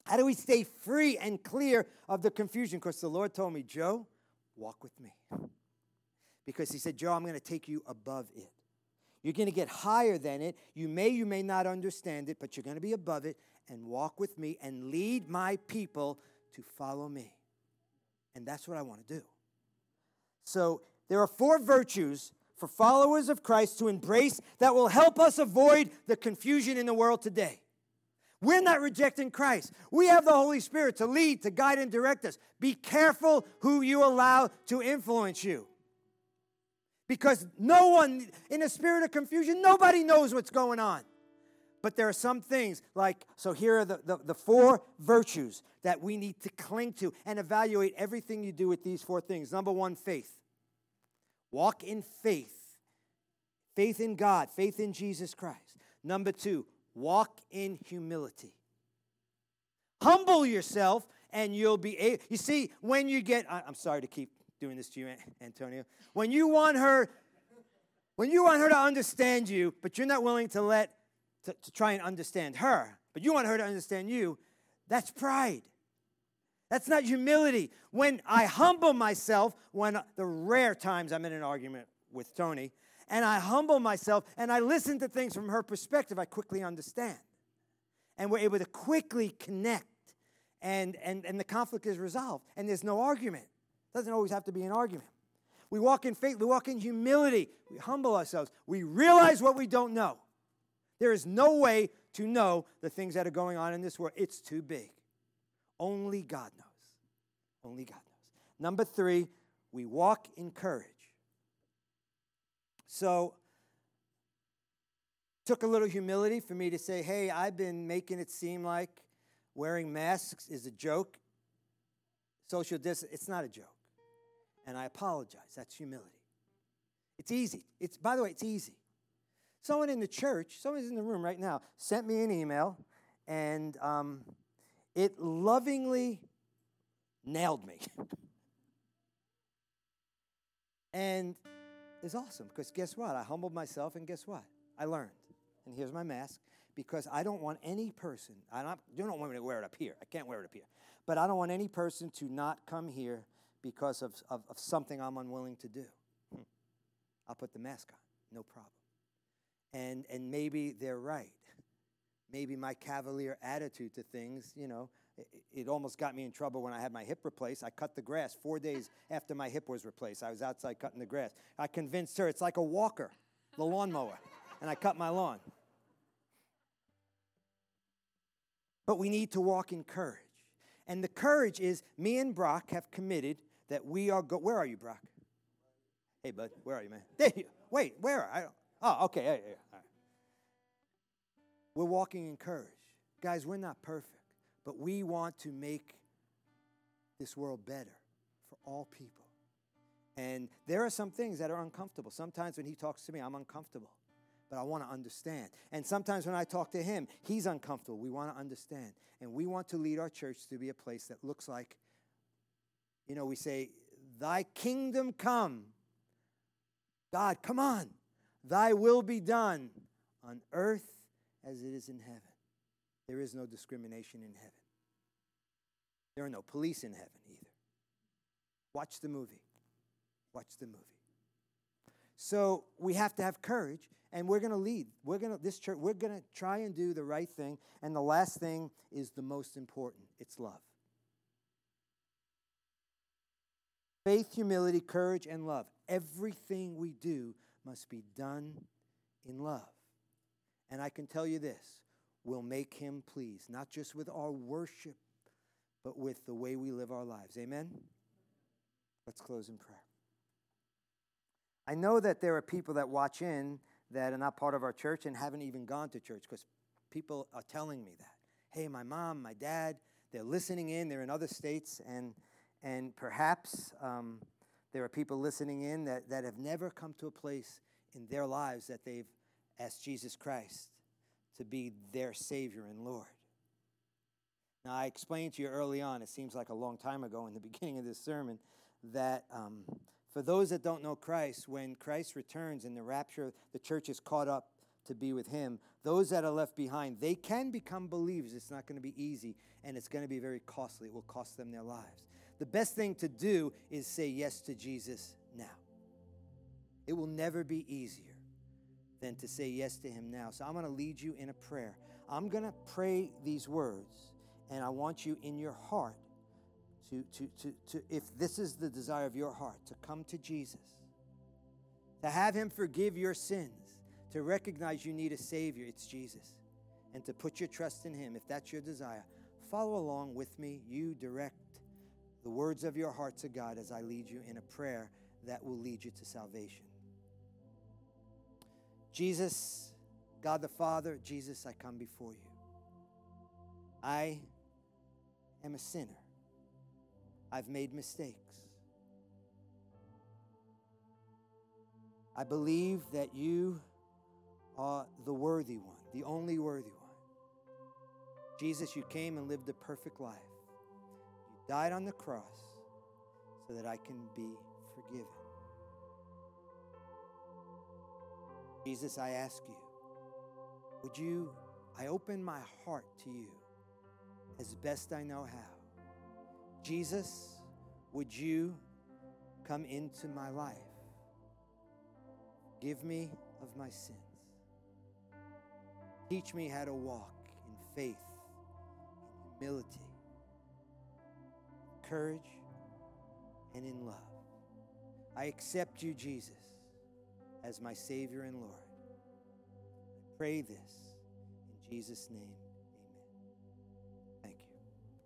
[SPEAKER 2] How do we stay free and clear of the confusion? Because the Lord told me, Joe, walk with me. Because he said, Joe, I'm going to take you above it. You're going to get higher than it. You may, you may not understand it, but you're going to be above it and walk with me and lead my people to follow me. And that's what I want to do. So there are four virtues for followers of Christ to embrace that will help us avoid the confusion in the world today. We're not rejecting Christ. We have the Holy Spirit to lead, to guide, and direct us. Be careful who you allow to influence you. Because no one, in a spirit of confusion, nobody knows what's going on. But there are some things like, so here are the, the, the four virtues that we need to cling to and evaluate everything you do with these four things. Number one, faith. Walk in faith. Faith in God, faith in Jesus Christ. Number two, walk in humility. Humble yourself and you'll be able, you see, when you get, I, I'm sorry to keep doing this to you, Antonio. When you want her, when you want her to understand you, but you're not willing to let, to, to try and understand her, but you want her to understand you, that's pride. That's not humility. When I humble myself, when the rare times I'm in an argument with Tony, and I humble myself and I listen to things from her perspective, I quickly understand. And we're able to quickly connect, and, and, and the conflict is resolved, and there's no argument. It doesn't always have to be an argument. We walk in faith. We walk in humility. We humble ourselves. We realize what we don't know. There is no way to know the things that are going on in this world. It's too big. Only God knows. Only God knows. Number three, we walk in courage. So, took a little humility for me to say, hey, I've been making it seem like wearing masks is a joke. Social distance, it's not a joke. And I apologize. That's humility. It's easy. It's, by the way, it's easy. Someone in the church, someone's in the room right now, sent me an email, and um, it lovingly nailed me. And it's awesome, because guess what? I humbled myself, and guess what? I learned. And here's my mask, because I don't want any person, I don't, you don't want me to wear it up here. I can't wear it up here. But I don't want any person to not come here because of, of, of something I'm unwilling to do. Hmm. I'll put the mask on, no problem. And and maybe they're right. Maybe my cavalier attitude to things, you know, it, it almost got me in trouble when I had my hip replaced. I cut the grass four days after my hip was replaced. I was outside cutting the grass. I convinced her it's like a walker, the lawnmower, and I cut my lawn. But we need to walk in courage. And the courage is, me and Brock have committed that we are, go- where are you, Brock? Hey, bud, where are you, man? There you, wait, where are I? Oh, okay, yeah, yeah, yeah. All right. We're walking in courage. Guys, we're not perfect, but we want to make this world better for all people. And there are some things that are uncomfortable. Sometimes when he talks to me, I'm uncomfortable, but I want to understand. And sometimes when I talk to him, he's uncomfortable. We want to understand. And we want to lead our church to be a place that looks like, you know, we say, thy kingdom come. God, come on. Thy will be done on earth as it is in heaven. There is no discrimination in heaven. There are no police in heaven either. Watch the movie. Watch the movie. So we have to have courage, and we're going to lead. We're going to this church. We're going to try and do the right thing. And the last thing is the most important. It's love. Faith, humility, courage, and love. Everything we do must be done in love. And I can tell you this, we'll make him pleased, not just with our worship, but with the way we live our lives. Amen? Let's close in prayer. I know that there are people that watch in that are not part of our church and haven't even gone to church, because people are telling me that. Hey, my mom, my dad, they're listening in, they're in other states, and and perhaps um, there are people listening in that, that have never come to a place in their lives that they've asked Jesus Christ to be their Savior and Lord. Now, I explained to you early on, it seems like a long time ago in the beginning of this sermon, that um, for those that don't know Christ, when Christ returns in the rapture, the church is caught up to be with him. Those that are left behind, they can become believers. It's not going to be easy, and it's going to be very costly. It will cost them their lives. The best thing to do is say yes to Jesus now. It will never be easier than to say yes to him now. So I'm going to lead you in a prayer. I'm going to pray these words, and I want you in your heart to, to, to, to, if this is the desire of your heart, to come to Jesus, to have him forgive your sins, to recognize you need a Savior, it's Jesus, and to put your trust in him. If that's your desire, follow along with me. You direct the words of your heart to God as I lead you in a prayer that will lead you to salvation. Jesus, God the Father, Jesus, I come before you. I am a sinner. I've made mistakes. I believe that you are the worthy one, the only worthy one. Jesus, you came and lived a perfect life. You died on the cross so that I can be forgiven. Jesus, I ask you, would you, I open my heart to you as best I know how. Jesus, would you come into my life? Give me of my sins. Teach me how to walk in faith, in humility, courage, and in love. I accept you, Jesus, as my Savior and Lord. I pray this in Jesus' name. Amen. Thank you.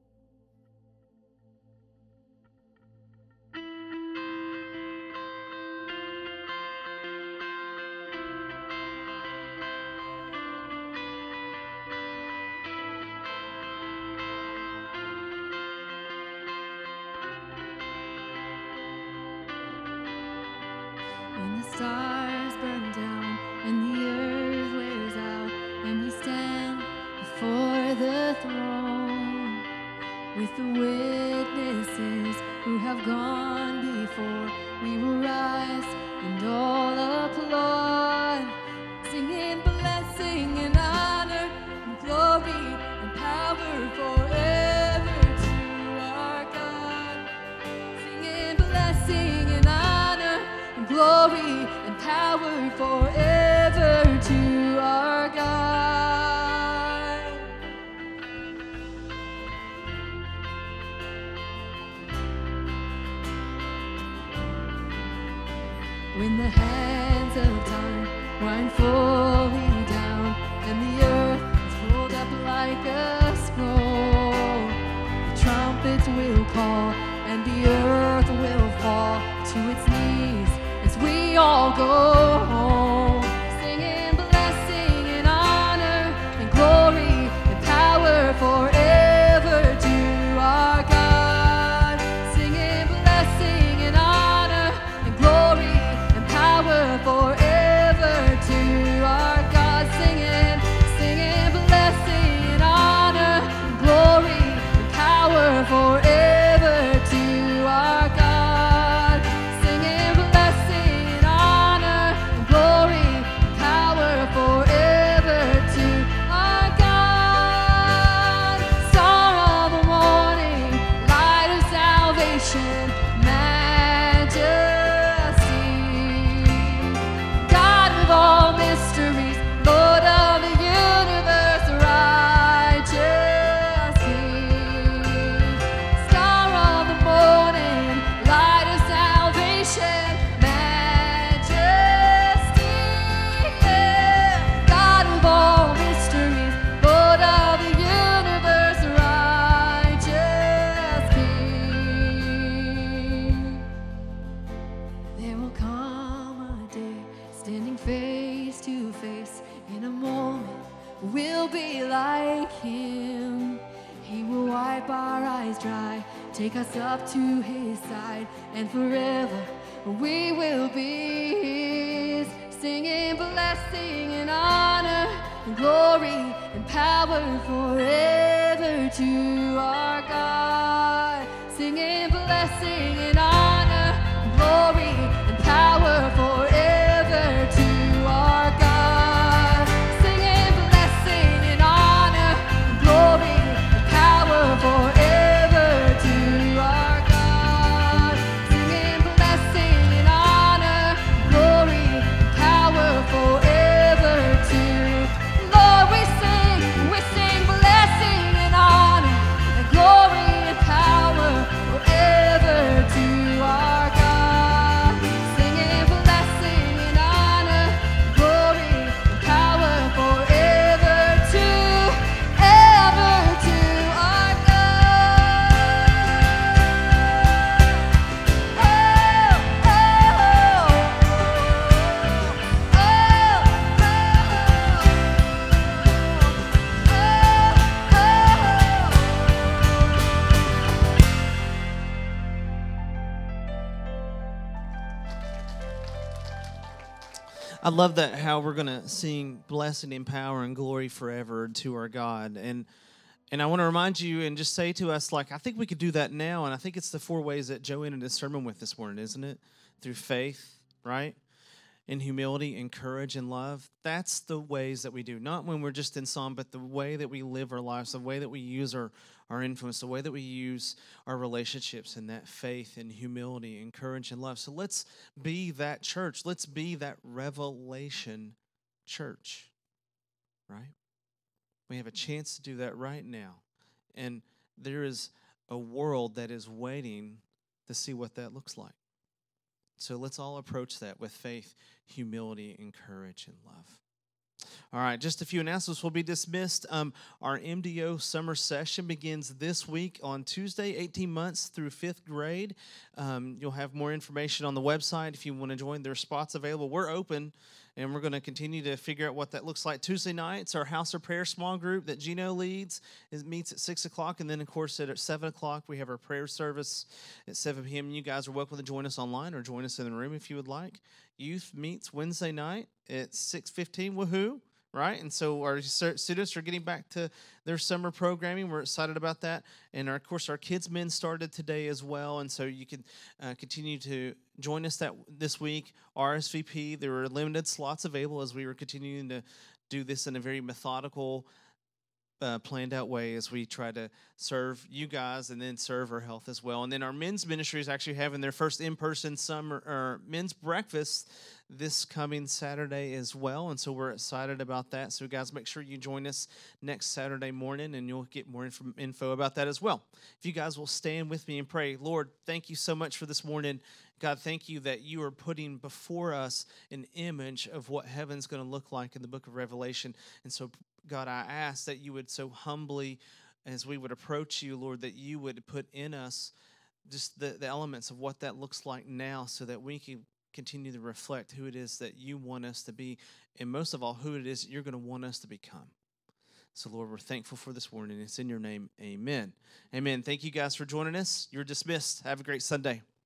[SPEAKER 3] When the stars burn down and the earth wears out, and we stand before the throne with the witnesses who have gone before, we will rise and all applaud, singing blessing and honor and glory and power forever to our God. Singing blessing and honor and glory and power forever to our God. When the hands of time wind fully down and the earth is rolled up like a scroll, the trumpets will call and the earth will fall to its knees as we all go home, singing blessing and honor and glory and power forever to our God. Singing blessing and honor and glory and power forever to our God. Singing, singing blessing and honor and glory and power forever to our God. Singing blessing and honor and glory and power forever to our God. Star of the morning, light of salvation, majesty, God of all mysteries, Lord of the universe, righteous King. Star of the morning, light of salvation, majesty, yeah. God of all mysteries, Lord of the universe, righteous King. There will come a day, standing face to face, in a moment we'll be like him. He will wipe our eyes dry, take us up to his side, and forever we will be his, singing blessing and honor and glory and power forever to our God. Singing blessing and honor and glory and power forever to our God.
[SPEAKER 1] I love that how we're going to sing blessing and power and glory forever to our God. And and I want to remind you and just say to us, like, I think we could do that now. And I think it's the four ways that Joe ended his sermon with this morning, isn't it? Through faith, right? In humility and courage and love. That's the ways that we do. Not when we're just in song, but the way that we live our lives, the way that we use our, our influence, the way that we use our relationships and that faith and humility and courage and love. So let's be that church. Let's be that Revelation church, right? We have a chance to do that right now. And there is a world that is waiting to see what that looks like. So let's all approach that with faith, humility, and courage and love. All right, just a few announcements. We'll be dismissed. Um, our M D O summer session begins this week on Tuesday, eighteen months through fifth grade. Um, you'll have more information on the website if you want to join. There are spots available. We're open, and we're going to continue to figure out what that looks like. Tuesday nights, our House of Prayer small group that Gino leads is, meets at six o'clock. And then, of course, at seven o'clock, we have our prayer service at seven p.m. You guys are welcome to join us online or join us in the room if you would like. Youth meets Wednesday night at six fifteen. Woohoo! Right? And so our students are getting back to their summer programming. We're excited about that. And, our, of course, our Kids Men started today as well. And so you can uh, continue to join us that this week. R S V P, there were limited slots available as we were continuing to do this in a very methodical, uh, planned out way as we try to serve you guys and then serve our health as well. And then our men's ministry is actually having their first in-person summer or men's breakfast this coming Saturday as well, and so we're excited about that. So guys, make sure you join us next Saturday morning, and you'll get more inf- info about that as well. If you guys will stand with me and pray. Lord, thank you so much for this morning. God, thank you that you are putting before us an image of what heaven's going to look like in the book of Revelation. And so, God, I ask that you would so humbly, as we would approach you, Lord, that you would put in us just the, the elements of what that looks like now so that we can continue to reflect who it is that you want us to be, and most of all, who it is you're going to want us to become. So, Lord, we're thankful for this morning. It's in your name, amen. Amen. Thank you guys for joining us. You're dismissed. Have a great Sunday.